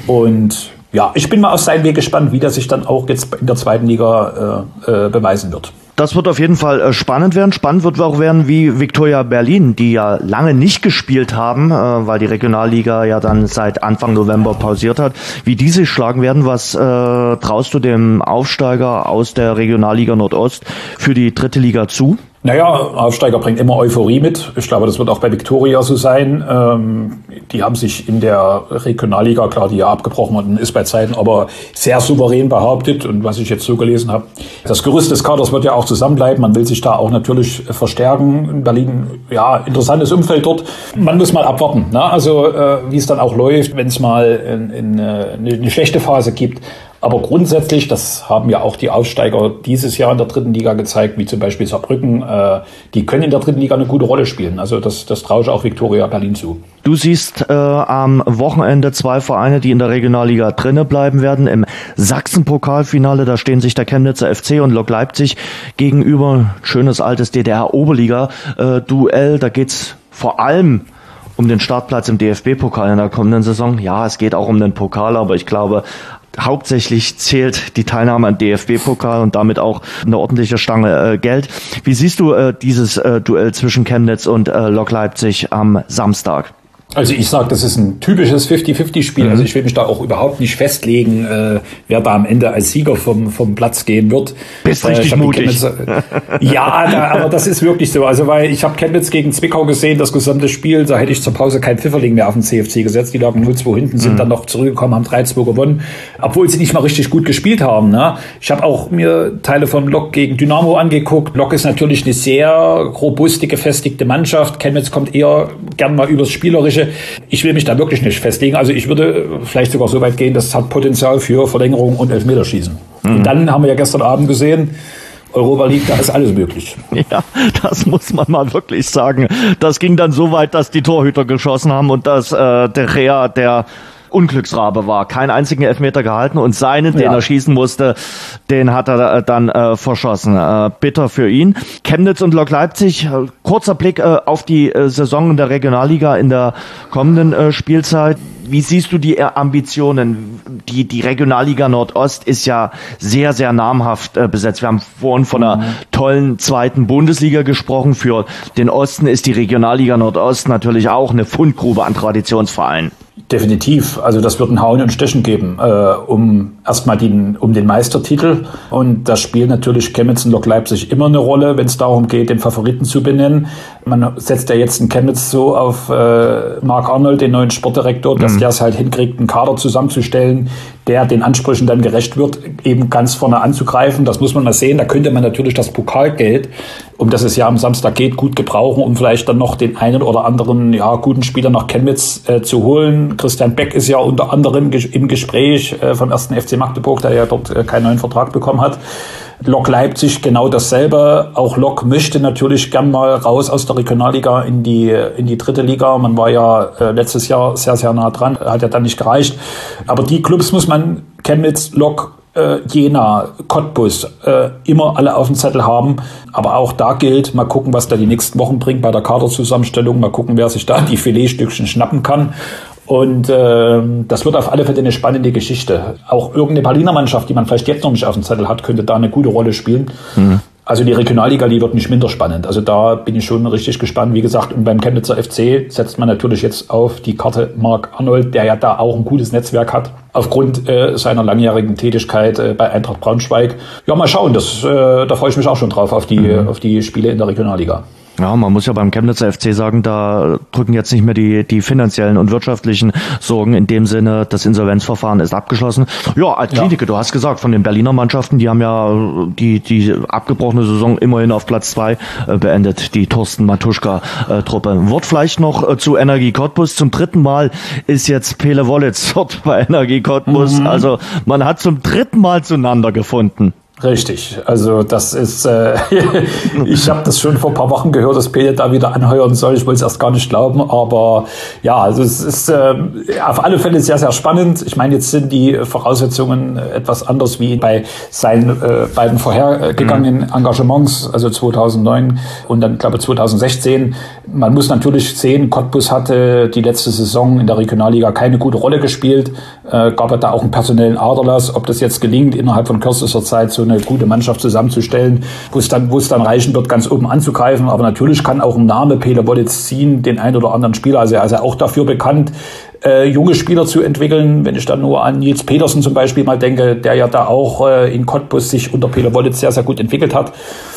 Und ja, ich bin mal auf seinen Weg gespannt, wie der sich dann auch jetzt in der zweiten Liga äh, äh, beweisen wird. Das wird auf jeden Fall äh, spannend werden. Spannend wird auch werden, wie Viktoria Berlin, die ja lange nicht gespielt haben, äh, weil die Regionalliga ja dann seit Anfang November pausiert hat, wie die sich schlagen werden. Was äh, traust du dem Aufsteiger aus der Regionalliga Nordost für die dritte Liga zu? Naja, Aufsteiger bringt immer Euphorie mit. Ich glaube, das wird auch bei Viktoria so sein. Ähm, die haben sich in der Regionalliga, klar, die ja abgebrochen worden ist bei Zeiten, aber sehr souverän behauptet. Und was ich jetzt so gelesen habe, das Gerüst des Kaders wird ja auch zusammenbleiben. Man will sich da auch natürlich verstärken. In Berlin, ja, interessantes Umfeld dort. Man muss mal abwarten, ne? Also äh, wie es dann auch läuft, wenn es mal in, in, äh, eine schlechte Phase gibt. Aber grundsätzlich, das haben ja auch die Aufsteiger dieses Jahr in der dritten Liga gezeigt, wie zum Beispiel Saarbrücken, äh, die können in der dritten Liga eine gute Rolle spielen. Also das, das traue ich auch Viktoria Berlin zu. Du siehst äh, am Wochenende zwei Vereine, die in der Regionalliga drinne bleiben werden. Im Sachsen-Pokalfinale, da stehen sich der Chemnitzer F C und Lok Leipzig gegenüber. Schönes altes D D R-Oberliga-Duell. Da geht's vor allem um den Startplatz im D F B-Pokal in der kommenden Saison. Ja, es geht auch um den Pokal, aber ich glaube, hauptsächlich zählt die Teilnahme am D F B-Pokal und damit auch eine ordentliche Stange äh, Geld. Wie siehst du äh, dieses äh, Duell zwischen Chemnitz und äh, Lok Leipzig am Samstag? Also ich sage, das ist ein typisches fünfzig fünfzig Spiel. Mhm. Also ich will mich da auch überhaupt nicht festlegen, äh, wer da am Ende als Sieger vom, vom Platz gehen wird. Bist äh, richtig mutig. Chemnitz, ja, da, aber das ist wirklich so. Also weil ich habe Chemnitz gegen Zwickau gesehen, das gesamte Spiel, da hätte ich zur Pause kein Pfifferling mehr auf den C F C gesetzt. Die lagen null zwei hinten, sind mhm. dann noch zurückgekommen, haben drei zwei gewonnen, obwohl sie nicht mal richtig gut gespielt haben. Ne? Ich habe auch mir Teile von Lok gegen Dynamo angeguckt. Lok ist natürlich eine sehr robuste, gefestigte Mannschaft. Chemnitz kommt eher gern mal übers Spielerische. Ich will mich da wirklich nicht festlegen. Also ich würde vielleicht sogar so weit gehen, das hat Potenzial für Verlängerung und Elfmeterschießen. Mhm. Und dann haben wir ja gestern Abend gesehen, Europa League, da ist alles möglich. Ja, das muss man mal wirklich sagen. Das ging dann so weit, dass die Torhüter geschossen haben und dass äh, der Rea, der Unglücksrabe war, keinen einzigen Elfmeter gehalten und seinen, den ja. er schießen musste, den hat er dann äh, verschossen. Äh, bitter für ihn. Chemnitz und Lok Leipzig, äh, kurzer Blick äh, auf die äh, Saison in der Regionalliga in der kommenden äh, Spielzeit. Wie siehst du die Ambitionen? Die, die Regionalliga Nordost ist ja sehr, sehr namhaft äh, besetzt. Wir haben vorhin von einer tollen zweiten Bundesliga gesprochen. Für den Osten ist die Regionalliga Nordost natürlich auch eine Fundgrube an Traditionsvereinen. Definitiv. Also das wird ein Hauen und Stechen geben, äh, um erstmal den, um den Meistertitel. Und das spielt natürlich Chemnitz und Lok Leipzig immer eine Rolle, wenn es darum geht, den Favoriten zu benennen. stellen. Man setzt ja jetzt in Chemnitz so auf äh, Marc Arnold, den neuen Sportdirektor, dass mhm. der es halt hinkriegt, einen Kader zusammenzustellen, der den Ansprüchen dann gerecht wird, eben ganz vorne anzugreifen. Das muss man mal sehen. Da könnte man natürlich das Pokalgeld, um das es ja am Samstag geht, gut gebrauchen, um vielleicht dann noch den einen oder anderen ja, guten Spieler nach Chemnitz äh, zu holen. Christian Beck ist ja unter anderem ge- im Gespräch äh, vom ersten F C Magdeburg, der ja dort äh, keinen neuen Vertrag bekommen hat. Lok Leipzig genau dasselbe. Auch Lok möchte natürlich gern mal raus aus der Regionalliga in die in die dritte Liga. Man war ja äh, letztes Jahr sehr, sehr nah dran, hat ja dann nicht gereicht. Aber die Clubs muss man, Chemnitz, Lok, äh, Jena, Cottbus, äh, immer alle auf dem Zettel haben. Aber auch da gilt, mal gucken, was da die nächsten Wochen bringt bei der Kaderzusammenstellung. Mal gucken, wer sich da die Filetstückchen schnappen kann. Und äh, das wird auf alle Fälle eine spannende Geschichte. Auch irgendeine Berliner Mannschaft, die man vielleicht jetzt noch nicht auf dem Zettel hat, könnte da eine gute Rolle spielen. Mhm. Also die Regionalliga, die wird nicht minder spannend. Also da bin ich schon richtig gespannt. Wie gesagt, und beim Chemnitzer F C setzt man natürlich jetzt auf die Karte Marc Arnold, der ja da auch ein gutes Netzwerk hat, aufgrund äh, seiner langjährigen Tätigkeit äh, bei Eintracht Braunschweig. Ja, mal schauen, das, äh, da freue ich mich auch schon drauf, auf die, mhm. auf die Spiele in der Regionalliga. Ja, man muss ja beim Chemnitzer F C sagen, da drücken jetzt nicht mehr die die finanziellen und wirtschaftlichen Sorgen in dem Sinne, das Insolvenzverfahren ist abgeschlossen. Ja, als Klinike, ja. Du hast gesagt, von den Berliner Mannschaften, die haben ja die die abgebrochene Saison immerhin auf Platz zwei äh, beendet, die Thorsten Matuschka-Truppe. Wort vielleicht noch äh, zu Energie Cottbus. Zum dritten Mal ist jetzt Pele Wollitz dort bei Energie Cottbus. Mhm. Also man hat zum dritten Mal zueinander gefunden. Richtig, also das ist, äh, ich habe das schon vor ein paar Wochen gehört, dass Pele da wieder anheuern soll. Ich wollte es erst gar nicht glauben, aber ja, also es ist äh, auf alle Fälle sehr, sehr spannend. Ich meine, jetzt sind die Voraussetzungen etwas anders wie bei seinen äh, beiden vorhergegangenen mhm. Engagements, also zweitausendneun und dann, glaube ich, zweitausendsechzehn. Man muss natürlich sehen, Cottbus hatte die letzte Saison in der Regionalliga keine gute Rolle gespielt, äh, gab es da auch einen personellen Aderlass. Ob das jetzt gelingt, innerhalb von kürzester Zeit so eine gute Mannschaft zusammenzustellen, wo es dann, wo es dann reichen wird, ganz oben anzugreifen. Aber natürlich kann auch ein Name Pele Wollitz ziehen, den einen oder anderen Spieler. Also er ist ja auch dafür bekannt, äh, junge Spieler zu entwickeln. Wenn ich dann nur an Nils Petersen zum Beispiel mal denke, der ja da auch äh, in Cottbus sich unter Pele Wollitz sehr, sehr gut entwickelt hat.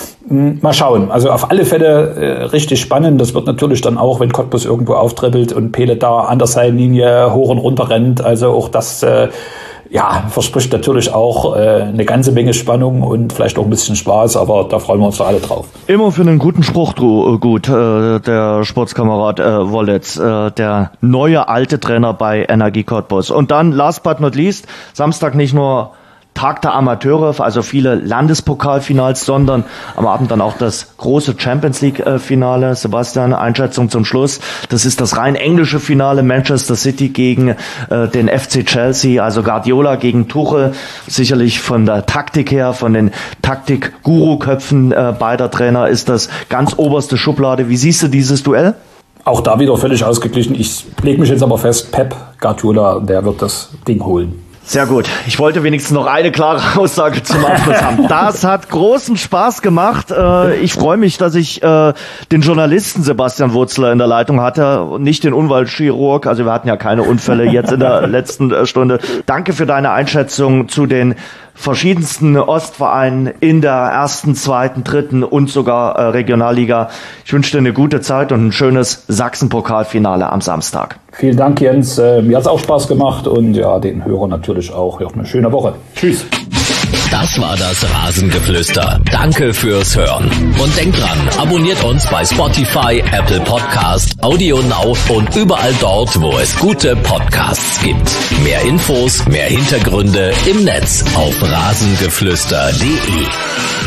Mal schauen. Also auf alle Fälle äh, richtig spannend. Das wird natürlich dann auch, wenn Cottbus irgendwo auftribbelt und Pele da an der Seitenlinie hoch und runter rennt. Also auch das äh, ja, verspricht natürlich auch äh, eine ganze Menge Spannung und vielleicht auch ein bisschen Spaß, aber da freuen wir uns doch alle drauf. Immer für einen guten Spruch du, gut, äh, der Sportskamerad äh, Wollitz, äh, der neue alte Trainer bei Energie Cottbus. Und dann, last but not least, Samstag nicht nur Tag der Amateure, also viele Landespokalfinals, sondern am Abend dann auch das große Champions League Finale. Sebastian, Einschätzung zum Schluss. Das ist das rein englische Finale, Manchester City gegen äh, den F C Chelsea, also Guardiola gegen Tuchel. Sicherlich von der Taktik her, von den Taktik-Guru-Köpfen äh, beider Trainer ist das ganz oberste Schublade. Wie siehst du dieses Duell? Auch da wieder völlig ausgeglichen. Ich lege mich jetzt aber fest, Pep Guardiola, der wird das Ding holen. Sehr gut. Ich wollte wenigstens noch eine klare Aussage zum Abschluss haben. Das hat großen Spaß gemacht. Ich freue mich, dass ich den Journalisten Sebastian Wurzler in der Leitung hatte und nicht den Unfallchirurg. Also wir hatten ja keine Unfälle jetzt in der letzten Stunde. Danke für deine Einschätzung zu den verschiedensten Ostvereinen in der ersten, zweiten, dritten und sogar äh, Regionalliga. Ich wünsche dir eine gute Zeit und ein schönes Sachsen-Pokalfinale am Samstag. Vielen Dank, Jens. Äh, mir hat es auch Spaß gemacht und ja, den Hörern natürlich auch. Ja, eine schöne Woche. Tschüss. Das war das Rasengeflüster. Danke fürs Hören. Und denkt dran, abonniert uns bei Spotify, Apple Podcast, Audio Now und überall dort, wo es gute Podcasts gibt. Mehr Infos, mehr Hintergründe im Netz auf rasengeflüster punkt de.